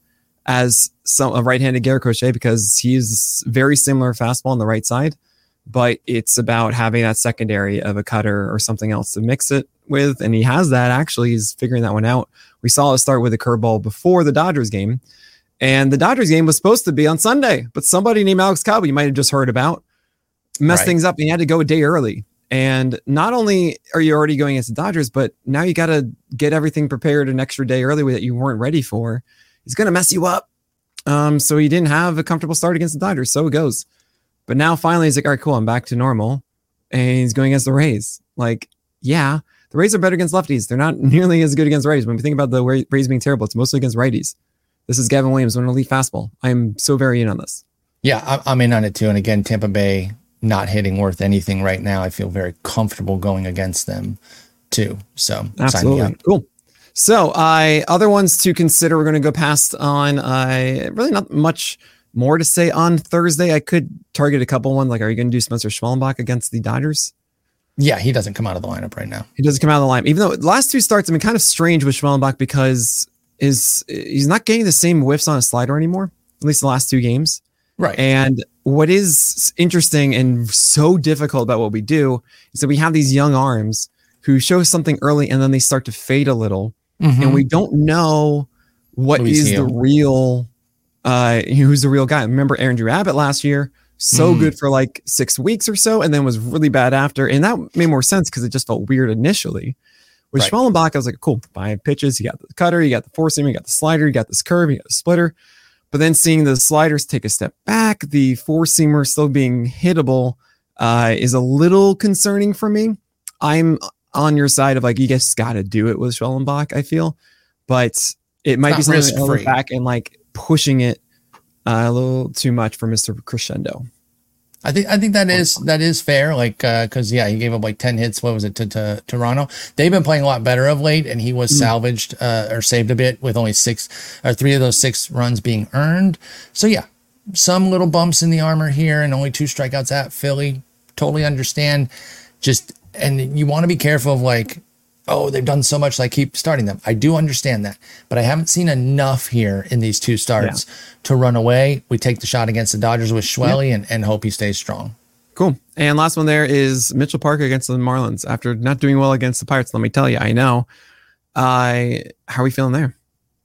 as some a right-handed Garrett Crochet because he's very similar fastball on the right side. But it's about having that secondary of a cutter or something else to mix it with. And he has that. Actually, he's figuring that one out. We saw it start with a curveball before the Dodgers game. And the Dodgers game was supposed to be on Sunday. But somebody named Alex Cobb, you might have just heard about, messed Right. things up. And he had to go a day early. And not only are you already going against the Dodgers, but now you got to get everything prepared an extra day early that you weren't ready for. He's going to mess you up. Um, so he didn't have a comfortable start against the Dodgers. So it goes. But now finally he's like, all right, cool, I'm back to normal. And he's going against the Rays. Like, yeah, the Rays are better against lefties. They're not nearly as good against Rays. When we think about the Rays being terrible, it's mostly against righties. This is Gavin Williams with an elite fastball. I'm so very in on this. Yeah, I'm- I'm in on it too. And again, Tampa Bay not hitting worth anything right now. I feel very comfortable going against them too. So sign me Absolutely. up. Cool. So I uh, other ones to consider, we're going to go past on uh, really not much more to say on Thursday. I could target a couple ones. Like, are you going to do Spencer Schwellenbach against the Dodgers? Yeah, he doesn't come out of the lineup right now. He doesn't come out of the line, even though the last two starts have been kind of strange with Schwellenbach because is he's not getting the same whiffs on a slider anymore, at least the last two games. Right. And what is interesting and so difficult about what we do is that we have these young arms who show something early and then they start to fade a little. Mhm. And we don't know what Luis is Gil. the real, uh, who's the real guy. Remember Aaron Drew Abbott last year? So Mm. good for like six weeks or so, and then was really bad after. And that made more sense because it just felt weird initially. With Right. Schwellenbach, I was like, cool, five pitches. You got the cutter, you got the four seamer, you got the slider, you got this curve, you got the splitter. But then seeing the sliders take a step back, the four seamer still being hittable uh, is a little concerning for me. I'm on your side of like, you just got to do it with Schwellenbach, I feel. But it might Not be something to look risk-free. back and like pushing it uh, a little too much for Mister Crescendo. I think I think that is that is fair. Like because yeah, he gave up like ten hits. What was it to, to Toronto? They've been playing a lot better of late, and he was salvaged uh, or saved a bit with only six or three of those six runs being earned. So yeah, some little bumps in the armor here, and only two strikeouts at Philly. Totally understand. Just and you want to be careful of like, oh, they've done so much, like keep starting them. I do understand that, but I haven't seen enough here in these two starts to run away. We take the shot against the Dodgers with Schwelly and, and hope he stays strong. Cool. And last one there is Mitchell Parker against the Marlins. After not doing well against the Pirates, let me tell you, I know. Uh, how are we feeling there?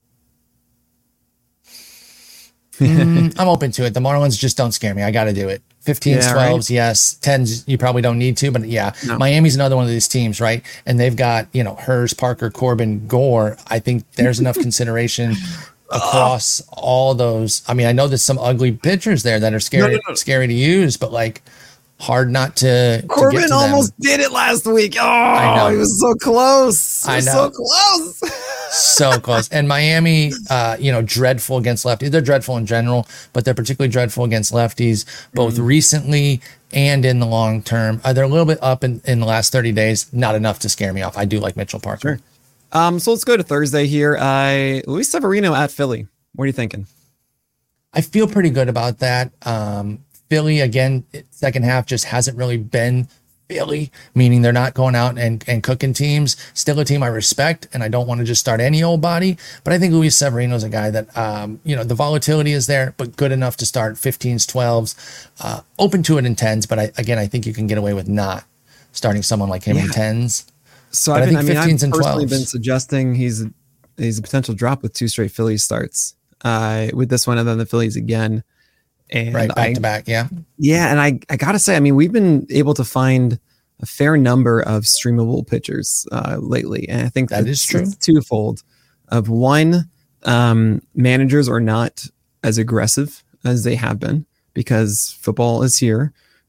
Mm, I'm open to it. The Marlins just don't scare me. I got to do it. fifteens, Yeah, twelves, yes. tens, you probably don't need to, but yeah, No. Miami's another one of these teams, right? And they've got, you know, Hers, Parker, Corbin, Gore. I think there's enough consideration across all those. I mean, I know there's some ugly pitchers there that are scary, No, no, no. scary to use, but like hard not to, to Corbin get to almost them. did it last week. Oh, know. he was so close. He I was know. so close. So close. And Miami, uh, you know, dreadful against lefties. They're dreadful in general, but they're particularly dreadful against lefties, both Mm. recently recently and in the long term. Uh, they're a little bit up in, in the last thirty days. Not enough to scare me off. I do like Mitchell Parker. Sure. Um, so let's go to Thursday here. Uh, Luis Severino at Philly. What are you thinking? I feel pretty good about that. Um, Philly, again, second half just hasn't really been Philly, meaning they're not going out and, and cooking teams. Still a team I respect, and I don't want to just start any old body. But I think Luis Severino is a guy that, um, you know, the volatility is there, but good enough to start fifteens, twelves, uh, open to it in tens. But I, again, I think you can get away with not starting someone like him Yeah. in tens. So But I I've been, think I mean, I've fifteens and personally twelves. been suggesting he's a, he's a potential drop with two straight Phillies starts uh, with this one and then the Phillies again. And Right, back I, to back, yeah. yeah, and I, I gotta say, I mean, we've been able to find a fair number of streamable pitchers uh, lately, and I think That it's- is true. It's twofold. Of one, um, managers are not as aggressive as they have been because football is here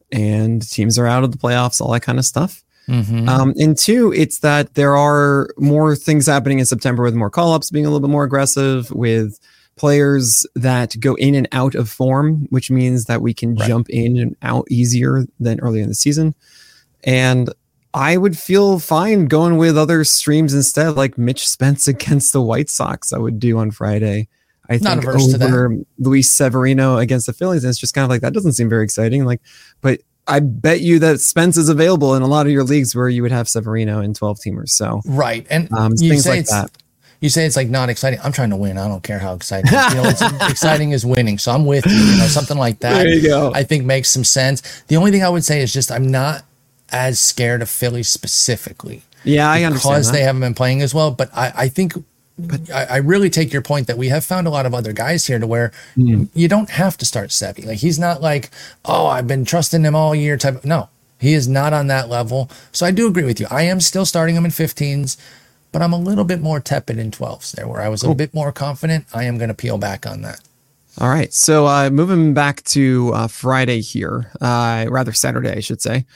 and teams are out of the playoffs, all that kind of stuff. Mm-hmm. Um, and two, it's that there are more things happening in September with more call-ups being a little bit more aggressive, with players that go in and out of form, which means that we can right. jump in and out easier than earlier in the season. And I would feel fine going with other streams instead, like Mitch Spence against the White Sox I would do on Friday. I Not think averse to over that. Luis Severino against the Phillies. And it's just kind of like, that doesn't seem very exciting. Like, but I bet you that Spence is available in a lot of your leagues where you would have Severino in twelve teamers. So right. And um, you things say like it's, that. You say it's like not exciting. I'm trying to win. I don't care how exciting. You know, it's exciting is winning. So I'm with you. You know, something like that. There you go. I think makes some sense. The only thing I would say is just I'm not as scared of Philly specifically. Yeah, I understand because that. they haven't been playing as well. But I, I think. But I, I really take your point that we have found a lot of other guys here to where mm. you don't have to start Sevy. Like he's not like, oh, I've been trusting him all year type. Of, no, he is not on that level. So I do agree with you. I am still starting him in fifteens, but I'm a little bit more tepid in twelves there where I was cool. a bit more confident. I am going to peel back on that. All right. So uh, moving back to uh, Friday here, uh, rather Saturday, I should say.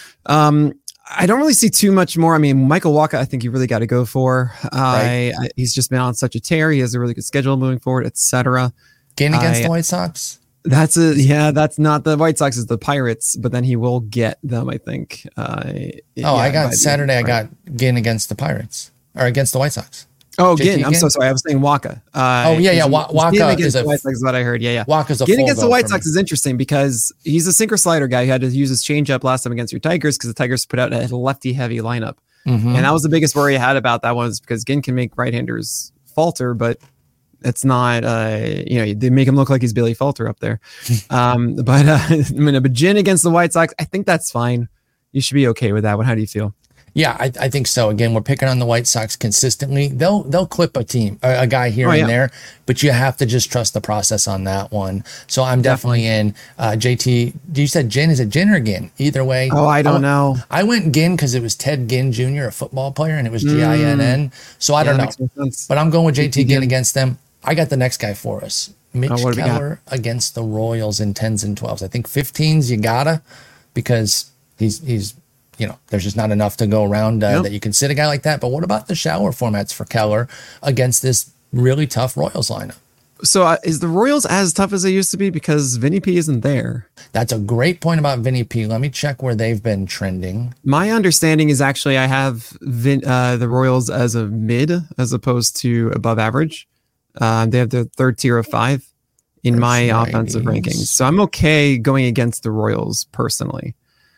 Um, I don't really see too much more. I mean, Michael Wacha, I think you really got to go for. Uh, right. I, he's just been on such a tear. He has a really good schedule moving forward, et cetera. Game against I, the White Sox? That's a yeah. That's not the White Sox. It's the Pirates. But then he will get them, I think. Uh, oh, yeah, I got Saturday. I got Ginn against the Pirates or against the White Sox. Oh, Ginn. I'm so sorry. I was saying Wacha. Uh, oh yeah, yeah. Wacha is a White Sox is what I heard. Yeah, yeah. Wacha's a Ginn against the White me. Sox is interesting because he's a sinker slider guy who had to use his changeup last time against your Tigers because the Tigers put out a lefty heavy lineup, mm-hmm. and that was the biggest worry I had about that one is because Ginn can make right-handers falter, but it's not. Uh, you know, they make him look like he's Billy Falter up there. um, but uh, I mean, but Ginn against the White Sox, I think that's fine. You should be okay with that one. How do you feel? Yeah, I, I think so. Again, we're picking on the White Sox consistently. They'll they'll clip a team, a, a guy here oh, and yeah. there, but you have to just trust the process on that one. So I'm definitely, definitely in. Uh, J T, you said Ginn? Is it Ginn or Ginn? Either way. Oh, I don't I, know. I went Ginn because it was Ted Ginn Junior, a football player, and it was G I N N. So I yeah, don't know. But I'm going with J T Ginn against them. I got the next guy for us. Mitch oh, Keller against the Royals in tens and twelves. I think fifteens you gotta because he's he's. You know, there's just not enough to go around uh, yep. that you can sit a guy like that. But what about the shower formats for Keller against this really tough Royals lineup? So uh, is the Royals as tough as they used to be because Vinny P isn't there? That's a great point about Vinny P. Let me check where they've been trending. My understanding is actually I have Vin, uh, the Royals as a mid as opposed to above average. Uh, they have the third tier of five in First my righties. offensive rankings. So I'm okay going against the Royals personally.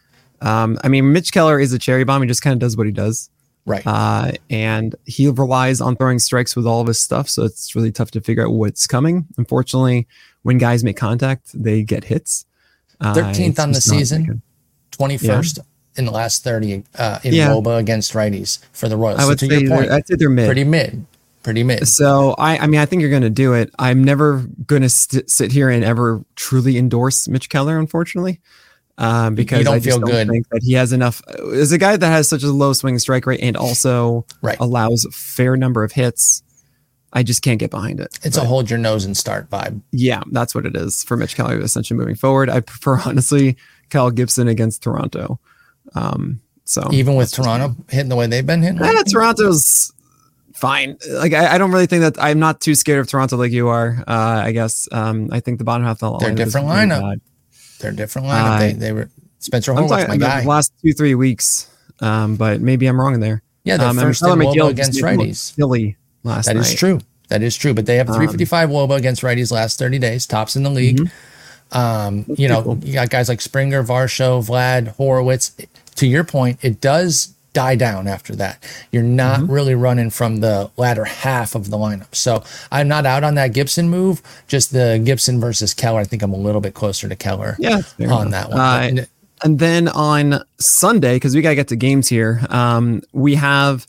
Um, I mean, Mitch Keller is a cherry bomb. He just kind of does what he does. Right. Uh, and he relies on throwing strikes with all of his stuff. So it's really tough to figure out what's coming. Unfortunately, when guys make contact, they get hits. Uh, thirteenth on the season, twenty-first yeah. in the last thirty uh, in yeah. W O B A against righties for the Royals. I would so say, your point, I'd say they're mid. Pretty mid. Pretty mid. So I, I mean, I think you're going to do it. I'm never going to st- sit here and ever truly endorse Mitch Keller, unfortunately. Um, because you don't I just feel don't good. think that he has enough as a guy that has such a low swing strike rate and also right. allows a fair number of hits. I just can't get behind it. It's but, a hold your nose and start vibe. Yeah, that's what it is for Mitch Keller. Essentially moving forward, I prefer honestly Kyle Gibson against Toronto. Um, so even with Toronto hitting the way they've been hitting, yeah, Toronto's fine. Like I, I don't really think that I'm not too scared of Toronto like you are. Uh, I guess um, I think the bottom half of the they're lineup different is really lineup. bad. They're different lineup. Uh, they they were Spencer Horwitz, my guy. The last two three weeks, um, but maybe I'm wrong in there. Yeah, they're um, first in W O B A against righties. Philly last that night. is true. That is true. But they have three fifty-five um, W O B A against righties last thirty days, tops in the league. Mm-hmm. Um, you know, cool. You got guys like Springer, Varsho, Vlad, Horowitz. To your point, it does die down after that. You're not mm-hmm. really running from the latter half of the lineup. So I'm not out on that Gibson move. Just the Gibson versus Keller. I think I'm a little bit closer to Keller yeah, on that one. Uh, but, and then on Sunday, because we got to get to games here, um, we have,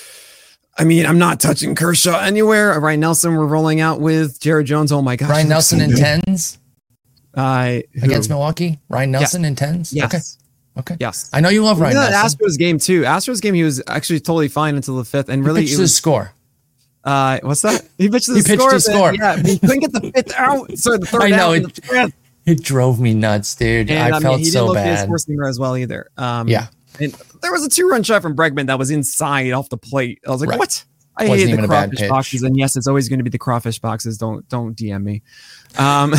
I mean, I'm not touching Kershaw anywhere. Ryan Nelson, we're rolling out with Jared Jones. Oh my gosh. Ryan Nelson so in tens uh, against Milwaukee. Ryan Nelson yes. in tens. Yes. Okay. Okay. Yes. I know you love Ryan Nelson. Nelson. Astros game too. Astros game, he was actually totally fine until the fifth. And really, it was his score. Uh, what's that? He pitched the He pitched score. to score. Yeah, he couldn't get the fifth out. Sorry, the third I know, out. it- and the fifth. It drove me nuts, dude. And I I felt mean, he so didn't look at his bad. four seamer as well either. Um, Yeah. And there was a two run shot from Bregman that was inside off the plate. I was like, Right. what? I Wasn't hate the even a bad crawfish pitch. boxes. And yes, it's always going to be the crawfish boxes. Don't don't D M me. Um,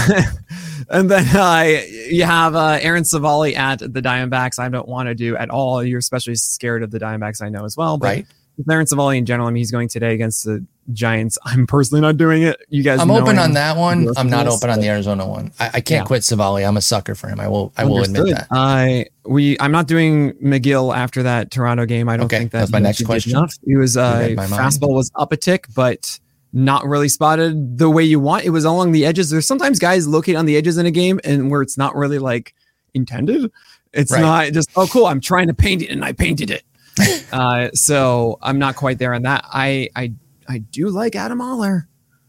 and then uh, you have uh, Aaron Savali at the Diamondbacks. I don't want to do at all. You're especially scared of the Diamondbacks, I know as well. But Right. with Aaron Savali in general, I mean, he's going today against the Giants. I'm personally not doing it. You guys, I'm know open him. on that one. Listen I'm to not this. open on the Arizona one. I, I can't Yeah. quit Savali. I'm a sucker for him. I will. I will admit Understood. that. I we I'm not doing McGill after that Toronto game. I don't Okay, think that that's my he next did question. enough. He was uh, read my mind. fastball was up a tick, but not really spotted the way you want. It was along the edges. There's sometimes guys locate on the edges in a game and where it's not really like intended. It's Right. not just oh cool. I'm trying to paint it and I painted it. uh, so I'm not quite there on that. I I I do like Adam Oller.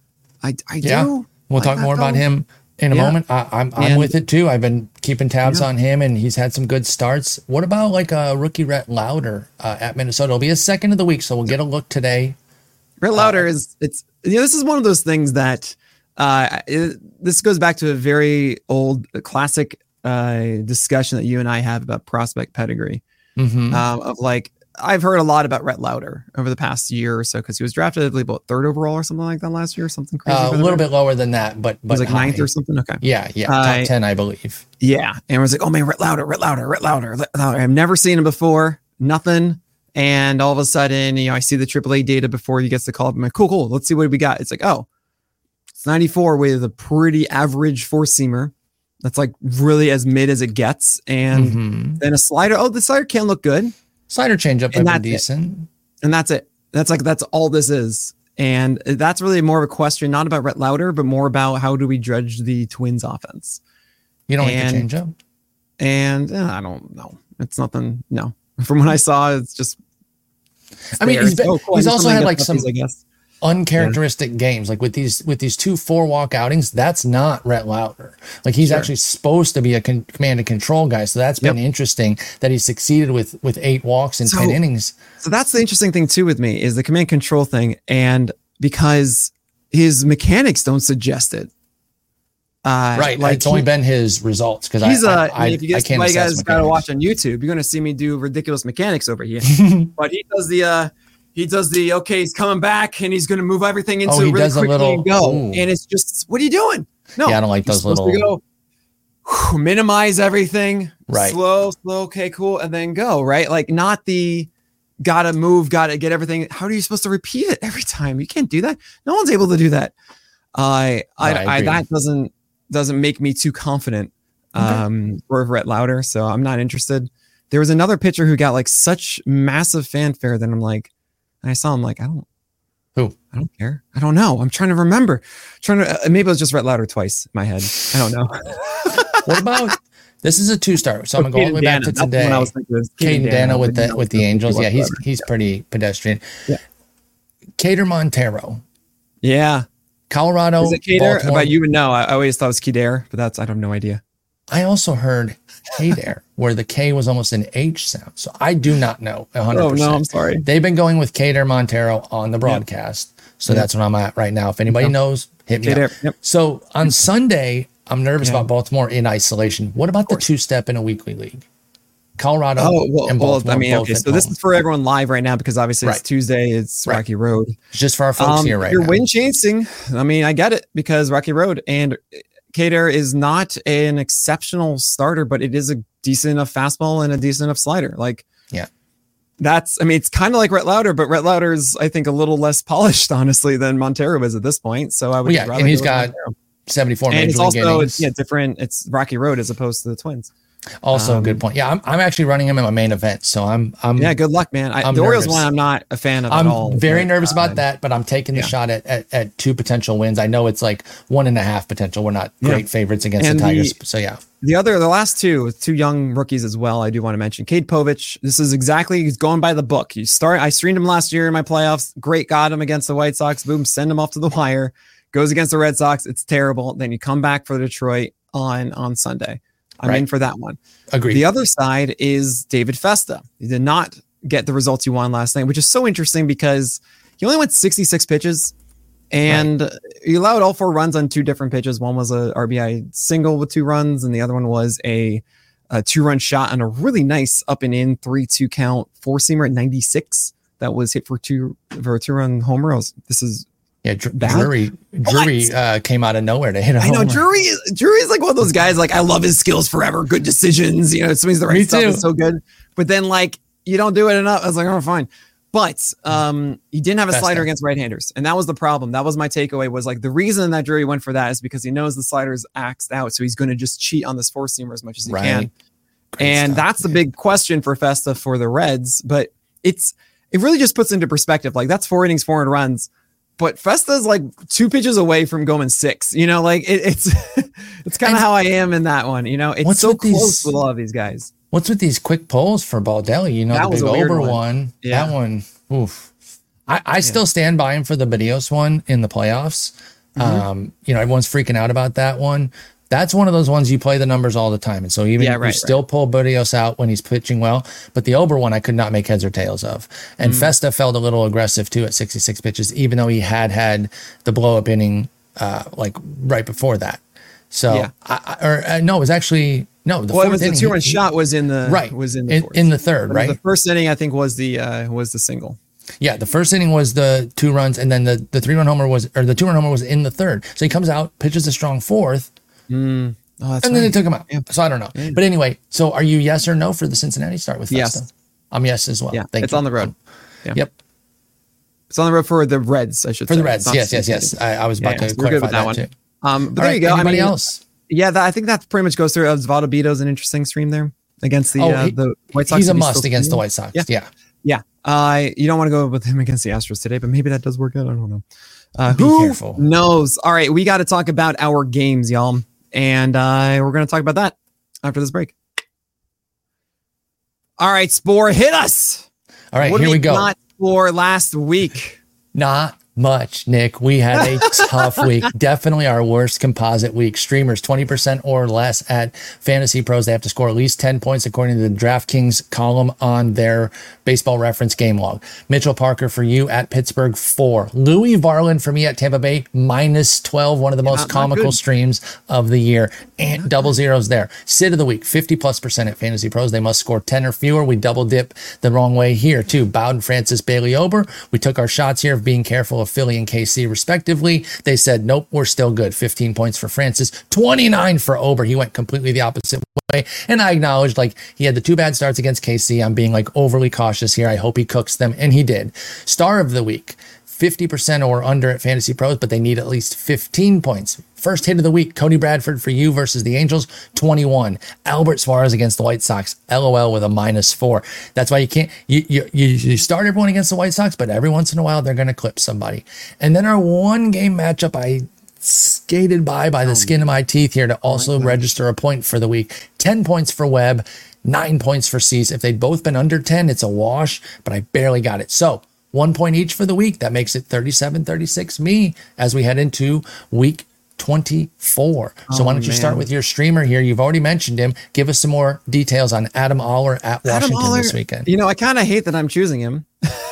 I I Yeah. do. We'll like talk that more about fellow. him in a Yeah. moment. I, I'm I'm And- with it too. I've been keeping tabs Yeah. on him, and he's had some good starts. What about like a uh, rookie Rhett Lauder uh, at Minnesota? It'll be a second of the week, so we'll get a look today. Brett Lauder is it's you know this is one of those things that uh it, this goes back to a very old classic uh discussion that you and I have about prospect pedigree. Mm-hmm. Um of like I've heard a lot about Rhett Lauder over the past year or so because he was drafted I believe about third overall or something like that last year or something crazy. Uh, for a them. little bit lower than that, but It but was like ninth high. or something. Okay. Yeah, yeah, Uh, top ten, I believe. Yeah. And it was like, oh man, Rhett Lauder, Rhett Lauder, Rhett Lauder, Rhett Lauder. I've never seen him before. Nothing. And all of a sudden, you know, I see the triple A data before he gets the call. I'm like, cool, cool. Let's see what we got. It's like, oh, it's ninety-four with a pretty average four seamer. That's like really as mid as it gets. And Mhm. then a slider. Oh, the slider can look good. Slider changeup And might that's be it. decent. And that's it. That's like, that's all this is. And that's really more of a question, not about Rhett Lauder, but more about how do we judge the Twins offense? You don't like And- the changeup? And uh, I don't know. It's nothing. No, from what I saw, it's just. I mean, there. he's It's, been- oh, cool. he's I need also something had, to like, get some- puppies, I guess. Uncharacteristic games like with these with these two four walk outings. That's not Rhett Lauder. Like he's Sure. actually supposed to be a con- command and control guy. So that's been Yep. interesting that he succeeded with with eight walks in So- ten innings. So that's the interesting thing too with me is the command control thing, and because his mechanics don't suggest it. Uh, Right. Like it's only he- been his results because I, he's a. I, I, I, mean, if you I guys, can't you assess guys got to mechanics. watch on YouTube, you're going to see me do ridiculous mechanics over here. But he does the. uh He does the okay. He's coming back and he's going to move everything into Oh, he really does a quickly little- and go. ooh. And it's just, what are you doing? No, Yeah, I don't like you're those supposed to little- go, whew, minimize everything. Right. Slow, slow. Okay, cool, and then go. Right, like not the gotta move, gotta get everything. How are you supposed to repeat it every time? You can't do that. No one's able to do that. I, I, No, I I, agree. that doesn't doesn't make me too confident. Um, for Rhett Lauder, so I'm not interested. There was another pitcher who got like such massive fanfare that I'm like, and I saw him like, I don't. Who? I don't care. I don't know. I'm trying to remember. trying to uh, maybe it was just Rhett Lauder twice in my head. I don't know. What about this? Is a two star. So I'm gonna go all the way back to That's the today. one I was thinking was Caden Dano with the with the Angels. Yeah, he's whatsoever. he's pretty pedestrian. Yeah. Cater Montero, Yeah. Colorado. Is it Kader? Baltimore. But you would know. I, I always thought it was Kider, but that's I have no idea. I also heard Kader, where the K was almost an H sound. So I do not know one hundred Oh percent. no, I'm sorry. They've been going with Cader Montero on the broadcast. So Yeah. that's what I'm at right now. If anybody Yep. knows, hit me Kader, up. yep. So on Sunday, I'm nervous Yeah. about Baltimore in isolation. What about the course. two step in a weekly league? Colorado Oh well, and well Baltimore. I mean, both okay. at So this home. is for everyone live right now because obviously Right. it's Tuesday. It's Right. Rocky Road. It's just for our folks Um, here right you're now. win chasing. I mean, I get it because Rocky Road and Kader is not an exceptional starter, but it is a decent enough fastball and a decent enough slider. Like, Yeah. that's. I mean, it's kind of like Rhett Lauder, but Rhett Lauder is, I think, a little less polished, honestly, than Montero is at this point. So I would Well, yeah, rather and he's go with got Montero. seventy-four and major it's league also innings. it's, yeah different. It's Rocky Road as opposed to the Twins. Also, a Um, good point. Yeah, I'm, I'm actually running him in my main event, so I'm I'm Yeah, good luck, man. I, I'm the Orioles nervous. one, I'm not a fan of I'm at all. very but, nervous uh, about that, but I'm taking the yeah. shot at, at at two potential wins. I know it's like one and a half potential. We're not Yeah. great favorites against And the Tigers, the- so yeah. The other, the last two, two young rookies as well. I do want to mention Cade Povich. This is exactly he's going by the book. You start. I streamed him last year in my playoffs. Great, got him against the White Sox. Boom, send him off to the wire. Goes against the Red Sox. It's terrible. Then you come back for Detroit on on Sunday. I'm Right. in for that one. Agreed. The other side is David Festa. He did not get the results he won last night, which is so interesting because he only went sixty-six pitches, and right. he allowed all four runs on two different pitches. One was a R B I single with two runs, and the other one was a, a two-run shot on a really nice up and in three two count four-seamer at ninety-six that was hit for two for a two-run homer. Was, this is yeah, Dr- Drury Drury uh, came out of nowhere to hit a homer. I know Drury. Drury is like one of those guys. Like I love his skills forever, good decisions. You know, it means the right stuff is so good. But then like you don't do it enough. I was like, oh, fine. But um, he didn't have a Best slider time. against right-handers, and that was the problem. That was my takeaway. Was like the reason that Drury went for that is because he knows the slider's axed out, so he's going to just cheat on this four-seamer as much as he right. can. Great and stuff, that's man. the big question for Festa for the Reds. But it's it really just puts into perspective. Like that's four innings, four hundred runs. But Festa's like two pitches away from going six. You know, like it, it's it's kind of how I am in that one. You know, it's so close these, with a lot of these guys. What's with these quick polls for Baldelli? You know, that the big Ober one. one. Yeah. That one, oof. I, I yeah. still stand by him for the Barrios one in the playoffs. Mm-hmm. Um, you know, everyone's freaking out about that one. That's one of those ones you play the numbers all the time. And so even yeah, right, you still right. pull Barrios out when he's pitching well. But the Ober one, I could not make heads or tails of. And mm. Festa felt a little aggressive too at sixty-six pitches, even though he had had the blow up inning uh, like right before that. So, yeah. I, I, or uh, no, it was actually, no, the well, fourth the two run shot was in the, right. was in the, in, in the third, but right? The first inning, I think, was the, uh, was the single. Yeah, the first inning was the two runs, and then the, the three run homer was, or the two run homer was in the third. So he comes out, pitches a strong fourth. Mm. Oh, that's and right. then they took him out. Yeah. So I don't know. Yeah. But anyway, so are you yes or no for the Cincinnati start with Festa? Yes. I'm yes as well. Yeah, Thank it's you. on the road. Yeah. Yep. It's on the road for the Reds, I should for say. For the Reds, yes, yes, yes. I, I was about yeah, to so clarify that, that one. too. Um, but All there right, you go. Anybody I mean, else? Yeah, that, I think that pretty much goes through. Osvaldo Bito's an interesting stream there against the, oh, uh, he, the White Sox. He's a must against the White Sox. Yeah. Yeah. yeah. Uh, you don't want to go with him against the Astros today, but maybe that does work out. I don't know. Uh, Be who careful. knows? All right, we got to talk about our games, y'all. And uh, we're going to talk about that after this break. All right, Spore, hit us. All right, what here we go. Not for last week. Not much, Nick. We had a tough week. Definitely our worst composite week. Streamers twenty percent or less at Fantasy Pros. They have to score at least ten points according to the DraftKings column on their Baseball Reference game log. Mitchell Parker for you at Pittsburgh, four. Louis Varland for me at Tampa Bay, minus twelve. One of the most not, comical not streams of the year. And double zeros there. Sit of the week, fifty plus percent at Fantasy Pros. They must score ten or fewer. We double dip the wrong way here too. Bowden, Francis, Bailey, Ober. We took our shots here of being careful of Philly and K C respectively. They said, nope, we're still good. fifteen points for Francis, twenty-nine for Ober. He went completely the opposite way. And I acknowledged like he had the two bad starts against K C. I'm being like overly cautious here. I hope he cooks them. And he did. Star of the week, fifty percent or under at Fantasy Pros, but they need at least fifteen points. First hit of the week, Cody Bradford for you versus the Angels, twenty-one. Albert Suarez against the White Sox, LOL with a minus four. That's why you can't, you, you, you start everyone against the White Sox, but every once in a while they're going to clip somebody. And then our one game matchup, I skated by by the skin of my teeth here to also register a point for the week. ten points for Webb, nine points for Cease. If they'd both been under ten, it's a wash, but I barely got it. So one point each for the week. That makes it thirty-seven thirty-six me as we head into week twenty-four. So oh, why don't you man. start with your streamer here? You've already mentioned him. Give us some more details on Adam Oller at Washington Oller, this weekend. You know, I kind of hate that I'm choosing him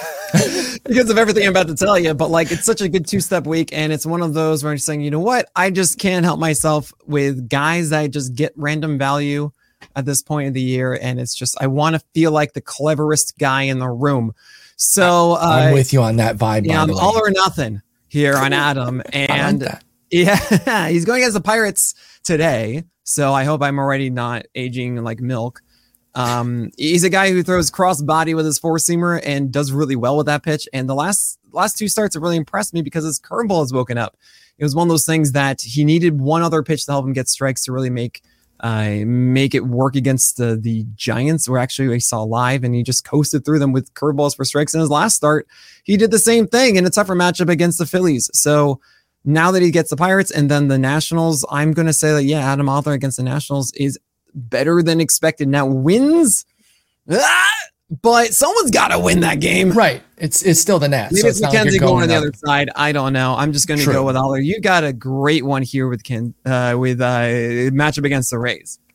because of everything I'm about to tell you, but like it's such a good two-step week, and it's one of those where I'm just saying, you know what? I just can't help myself with guys that just get random value at this point of the year, and it's just I want to feel like the cleverest guy in the room. So uh, I'm with you on that vibe. Yeah, I'm all or nothing here on Adam, and like yeah, he's going against the Pirates today. So I hope I'm already not aging like milk. Um, he's a guy who throws cross body with his four seamer and does really well with that pitch. And the last last two starts have really impressed me because his curveball has woken up. It was one of those things that he needed one other pitch to help him get strikes to really make uh, make it work against the, the Giants, where actually we saw live, and he just coasted through them with curveballs for strikes. In his last start, he did the same thing in a tougher matchup against the Phillies. So now that he gets the Pirates and then the Nationals, I'm going to say that, yeah, Adam Oller against the Nationals is better than expected. Now wins, ah, but someone's got to win that game. Right. It's it's still the Nats. Maybe so it's, it's McKenzie like going on the other side. I don't know. I'm just going to go with Oller. You got a great one here with Ken, uh, with uh, matchup against the Rays.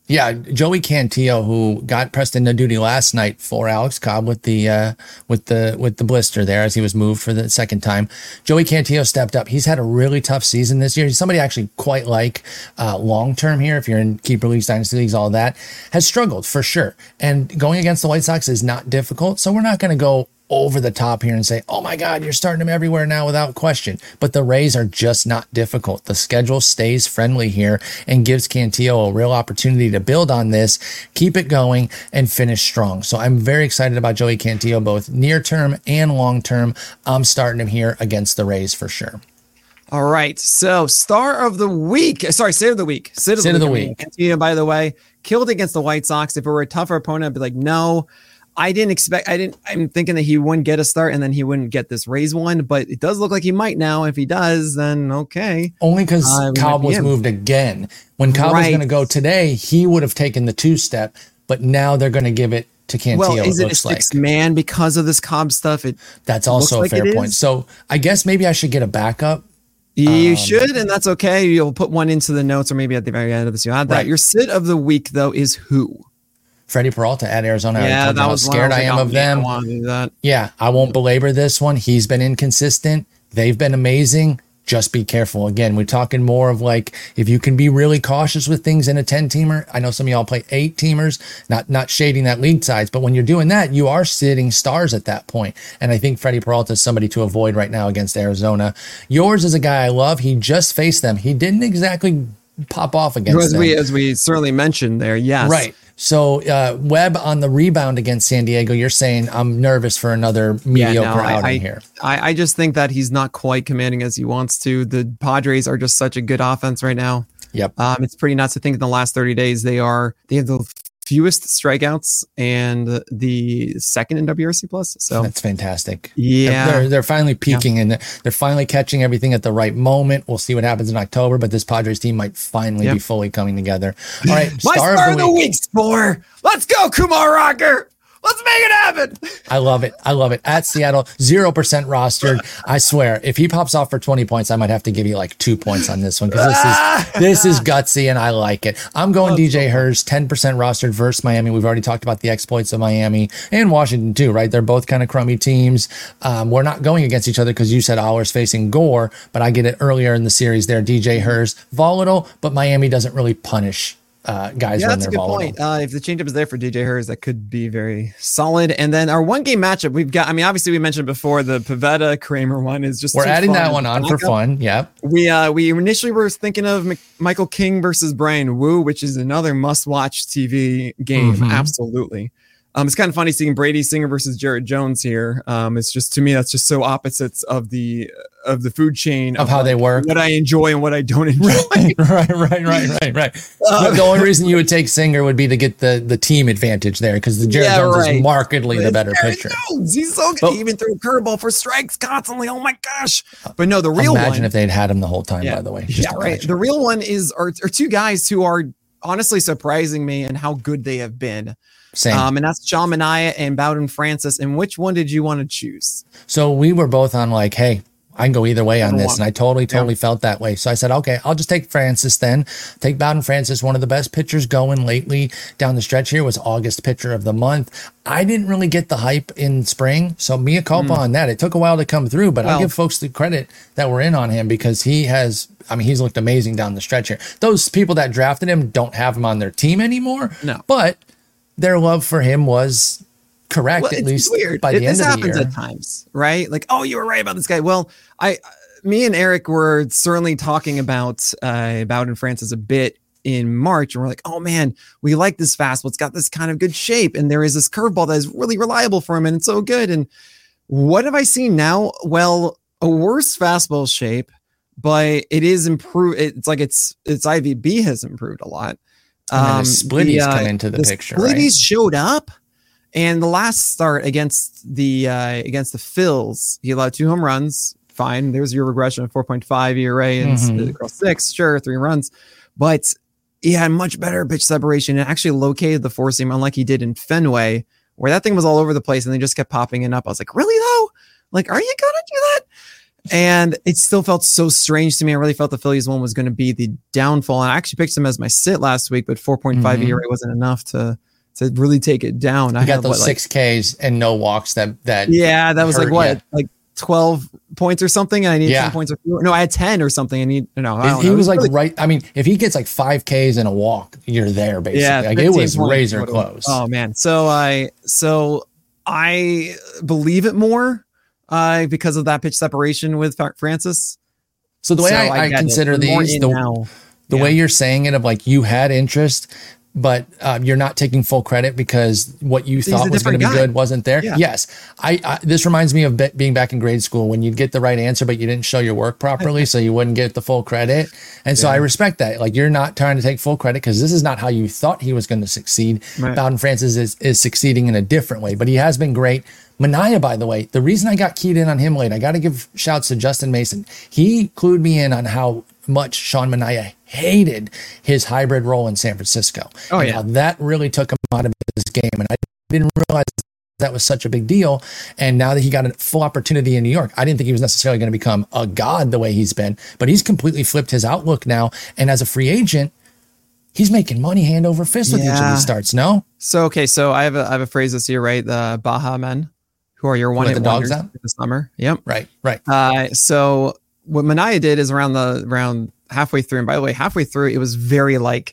Yeah, Joey Cantillo, who got pressed into duty last night for Alex Cobb with the uh, with the with the blister there as he was moved for the second time. Joey Cantillo stepped up. He's had a really tough season this year. He's somebody I actually quite like uh, long term here. If you're in keeper leagues, dynasty leagues, all that, has struggled for sure. And going against the White Sox is not difficult. So we're not going to go over the top here and say, oh my God, you're starting him everywhere now without question. But the Rays are just not difficult. The schedule stays friendly here and gives Cantillo a real opportunity to build on this, keep it going, and finish strong. So I'm very excited about Joey Cantillo, both near term and long term. I'm starting him here against the Rays for sure. All right. So star of the week. Sorry, sit of the week. Sit of Sit the of the week. week. Cantillo, by the way, killed against the White Sox. If it were a tougher opponent, I'd be like, no. I didn't expect, I didn't, I'm thinking that he wouldn't get a start and then he wouldn't get this Rays one, but it does look like he might now. If he does, then okay. Only because Uh, Cobb might be was him. moved again. When Cobb was Right. going to go today, he would have taken the two step, but now they're going to give it to Cantillo. Well, is it it a looks like six man because of this Cobb stuff? It that's also a looks like fair it point. is. So I guess maybe I should get a backup. You Um, should, and that's okay. You'll put one into the notes or maybe at the very end of this. You add that. Right. Your sit of the week, though, is who? Freddie Peralta at Arizona. I already Yeah, told you that how was one scared was I like, am oh, of man, I them. want to do that. Yeah, I won't belabor this one. He's been inconsistent. They've been amazing. Just be careful. Again, we're talking more of like, if you can be really cautious with things in a ten-teamer. I know some of y'all play eight-teamers, not not shading that league size, but when you're doing that, you are sitting stars at that point. And I think Freddie Peralta is somebody to avoid right now against Arizona. Yours is a guy I love. He just faced them. He didn't exactly pop off against As them. we, as we certainly mentioned there, yes. Right. So uh, Webb on the rebound against San Diego, you're saying I'm nervous for another mediocre Yeah, no, I- outing I, here. I, I just think that he's not quite commanding as he wants to. The Padres are just such a good offense right now. Yep. Um, it's pretty nuts to think in the last thirty days they are they have the fewest strikeouts and the second in W R C plus. So That's fantastic. Yeah. They're, they're, they're finally peaking and they're finally catching everything at the right moment. We'll see what happens in October, but this Padres team might finally Yep. be fully coming together. All right. my Star, star of the week. Spore. Let's go, Kumar Rocker. Let's make it happen. I love it. I love it. At Seattle, zero percent rostered. I swear, if he pops off for twenty points, I might have to give you like two points on this one because this is this is gutsy and I like it. I'm going D J Hurst, ten percent rostered versus Miami. We've already talked about the exploits of Miami and Washington too, right? They're both kind of crummy teams. Um, we're not going against each other because you said Allers facing Gore, but I get it earlier in the series there. D J Hurst, volatile, but Miami doesn't really punish Uh, guys Yeah, when that's a they're good volatile. point. Uh, if the changeup is there for D J Hurst, that could be very solid. And then our one game matchup, we've got. I mean, obviously we mentioned before the Pavetta Kramer one is just. We're too adding fun that as one a on for backup. fun. Yep. We uh we initially were thinking of Mc- Michael King versus Brian Wu, which is another must-watch T V game. Mhm. Absolutely. Um, it's kind of funny seeing Brady Singer versus Jared Jones here. Um, it's just to me that's just so opposites of the of the food chain Of how they work. what I enjoy and what I don't enjoy. right, right, right, right, right. Uh, the, the only reason you would take Singer would be to get the, the team advantage there because the Jared Yeah, Jones right. is markedly the better Jared pitcher. Jones, he's so good. But- He even threw a curveball for strikes constantly. Oh my gosh! But no, the real Imagine one. if they'd had him the whole time. Yeah. By the way, Just yeah, right. imagine. The real one is are, are two guys who are honestly surprising me and how good they have been. Same. Um, and that's John Mania and Bowden Francis. And which one did you want to choose? So we were both on like, hey, I can go either way on Number this. one. And I totally, totally felt that way. So I said, okay, I'll just take Francis then. Take Bowden Francis, one of the best pitchers going lately down the stretch here, was August pitcher of the month. I didn't really get the hype in spring. So mea culpa on that. It took a while to come through, but I'll Well- give folks the credit that we're in on him because he has, I mean, he's looked amazing down the stretch here. Those people that drafted him don't have him on their team anymore. No. But their love for him was correct, Well, at it's least weird. by It- the end this of the happens year. at times, right? Like, oh, you were right about this guy. Well, I, me and Eric were certainly talking about uh, Bowden Francis a bit in March, and we're like, oh man, we like this fastball. It's got this kind of good shape, and there is this curveball that is really reliable for him, and it's so good. And what have I seen now? Well, a worse fastball shape, but it is improved. It's like it's its I V B has improved a lot. And then the Um, splitties uh, come into the, picture, Splitties right? showed up, and the last start against the uh, against the Phils, he allowed two home runs. Fine, there's your regression of four point five E R A and Mhm. across six, sure, three runs, but he had much better pitch separation and actually located the four seam, unlike he did in Fenway, where that thing was all over the place and they just kept popping it up. I was like, really though? Like, are you gonna do that? And it still felt so strange to me. I really felt the Phillies one was going to be the downfall. And I actually picked them as my sit last week, but four point five mm-hmm. E R A wasn't enough to to really take it down. You I got had, those what, six like, Ks and no walks. That that yeah, that was like what, you. like twelve points or something. And I need yeah. ten points or fewer. No, I had ten or something. I need you know. I he know. was, was like really, right. I mean, if he gets like five Ks and a walk, you're there basically. Yeah, like it was razor close. Oh man. So I so I believe it more. Uh, because of that pitch separation with Francis. So the way so I, I, I consider these, the, the yeah. way you're saying it of like you had interest, but uh, you're not taking full credit because what you He's thought was going to be good wasn't there. Yeah. Yes. I, I this reminds me of be- being back in grade school when you'd get the right answer, but you didn't show your work properly. So you wouldn't get the full credit. And so yeah. I respect that. Like you're not trying to take full credit because this is not how you thought he was going to succeed. Right. Bowden Francis is, is succeeding in a different way, but he has been great. Manaea, by the way, the reason I got keyed in on him late, I got to give shouts to Justin Mason. He clued me in on how much Sean Manaea hated his hybrid role in San Francisco. Oh, and yeah. How that really took him out of his game. And I didn't realize that was such a big deal. And now that he got a full opportunity in New York, I didn't think he was necessarily going to become a god the way he's been, but he's completely flipped his outlook now. And as a free agent, he's making money hand over fist with yeah. each of these starts, no? So, okay, so I have a, I have a phrase this year, right? The Baja men. Who are your one-hit wonders in the summer? Yep. Right, right. Uh, so what Manaea did is around the around halfway through, and by the way, halfway through, it was very like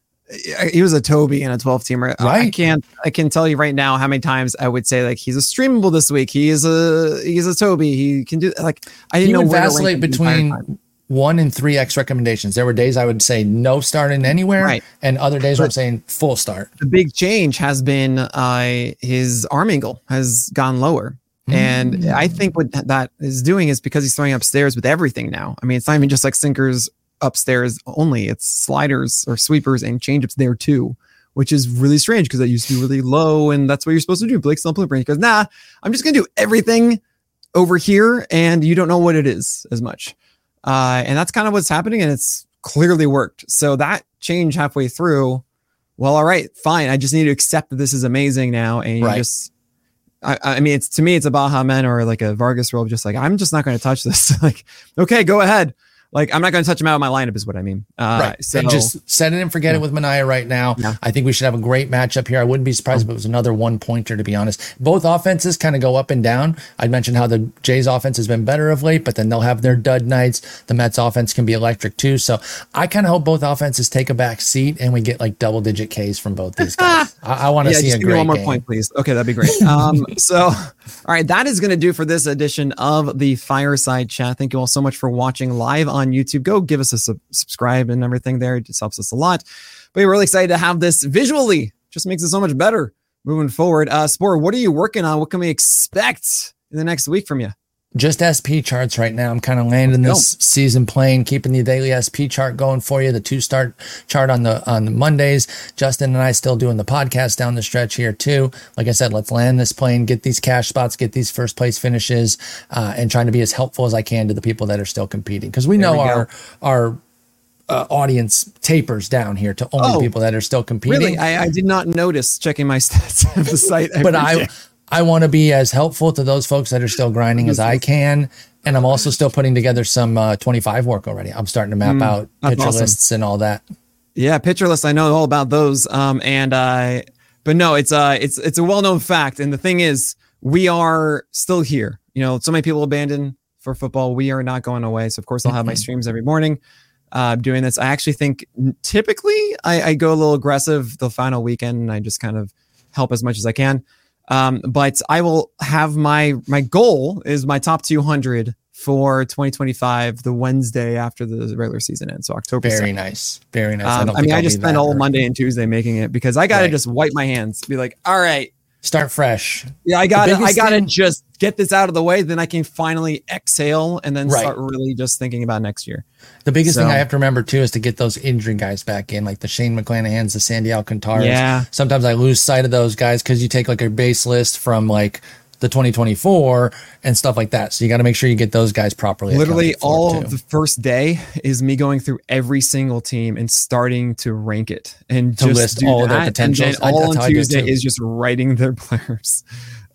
he was a Toby in a twelve-teamer. Right. I can't I can tell you right now how many times I would say like he's a streamable this week. He is a he's a Toby. He can do like I didn't he know would where vacillate between one and three X recommendations. There were days I would say no starting anywhere, right. and other days but where I'm saying full start. The big change has been uh, his arm angle has gone lower. Mm. And I think what that is doing is because he's throwing upstairs with everything now. I mean, it's not even just like sinkers upstairs only. It's sliders or sweepers and changeups there too, which is really strange because that used to be really low, and that's what you're supposed to do. Blake's not blueprint. He goes, nah, I'm just going to do everything over here, and you don't know what it is as much. Uh, and that's kind of what's happening, and it's clearly worked. So that change halfway through, well, all right, fine. I just need to accept that this is amazing now. And right. just, I, I mean, it's to me, it's a Baja Men or like a Vargas role. Just like, I'm just not going to touch this. Like, okay, go ahead. Like, I'm not going to touch him out of my lineup is what I mean. Uh, right. So and just set it and forget yeah. it with Manaea right now. Yeah. I think we should have a great matchup here. I wouldn't be surprised oh. if it was another one pointer, to be honest. Both offenses kind of go up and down. I mentioned how the Jays offense has been better of late, but then they'll have their dud nights. The Mets offense can be electric too. So I kind of hope both offenses take a back seat and we get like double digit Ks from both these guys. I, I want to yeah, see a great one more game. Point, please. Okay, that'd be great. Um, so, all right, that is going to do for this edition of the Fireside Chat. Thank you all so much for watching live on YouTube. Go give us a sub- subscribe and everything there. It just helps us a lot. But we're really excited to have this visually. Just makes it so much better moving forward. Uh, Sport, what are you working on? What can we expect in the next week from you? Just S P charts right now. I'm kind of landing this season plane, keeping the daily S P chart going for you. The two start chart on the on the Mondays. Justin and I still doing the podcast down the stretch here too. Like I said, let's land this plane, get these cash spots, get these first place finishes, uh, and trying to be as helpful as I can to the people that are still competing. Because we there know we our our uh, audience tapers down here to only oh, people that are still competing. Really, I, I did not notice checking my stats on the site, but I. Day. I want to be as helpful to those folks that are still grinding as I can. And I'm also still putting together some uh, twenty-five work already. I'm starting to map mm, out pitcher awesome. lists and all that. Yeah, pitcher lists. I know all about those. Um, and uh, but no, it's uh, it's it's a well-known fact. And the thing is, we are still here. You know, so many people abandon for football. We are not going away. So of course, I'll have mm-hmm. my streams every morning uh, doing this. I actually think typically I, I go a little aggressive the final weekend, and I just kind of help as much as I can. Um, but I will have my, my goal is my top two hundred for twenty twenty-five, the Wednesday after the regular season ends. So October. Very second. Nice. Very nice. Um, I, I mean, I'll I just spent all early. Monday and Tuesday making it because I got to right. just wipe my hands, be like, all right, start fresh. Yeah. I got to, I got to just get this out of the way. Then I can finally exhale and then right. start really just thinking about next year. The biggest so, thing I have to remember too is to get those injury guys back in, like the Shane McClanahans, the Sandy Alcantaras. Yeah. Sometimes I lose sight of those guys because you take like a base list from like the twenty twenty-four and stuff like that. So you got to make sure you get those guys properly. Literally all of the first day is me going through every single team and starting to rank it and to just list do all that. of their potentials. And then all on Tuesday is just writing their players.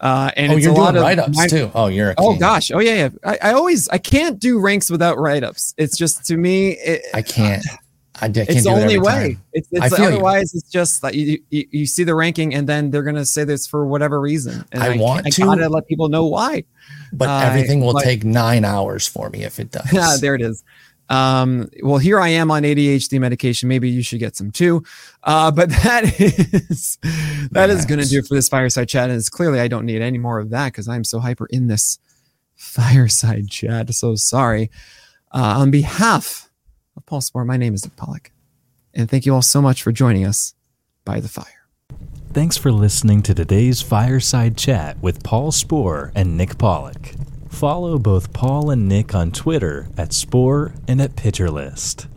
Uh, and oh, it's you're a lot doing of write-ups my, too. Oh, you're a oh king. gosh, oh yeah, yeah. I, I always I can't do ranks without write-ups. It's just to me, it, I can't. I, I can't it's do the it only every way. time. It's, I it's feel you. otherwise it's just that you, you you see the ranking and then they're gonna say this for whatever reason. And I want I to- gotta let people know why. But Uh, everything will but- take nine hours for me if it does. Yeah, there it is. Um, well, here I am on A D H D medication. Maybe you should get some too. Uh, but that is that is going to do it for this fireside chat. And it's clearly I don't need any more of that because I'm so hyper in this fireside chat. So sorry. Uh, on behalf of Paul Sporer, my name is Nick Pollock, and thank you all so much for joining us by the fire. Thanks for listening to today's Fireside Chat with Paul Sporer and Nick Pollock. Follow both Paul and Nick on Twitter at Sporer and at Pitcher List.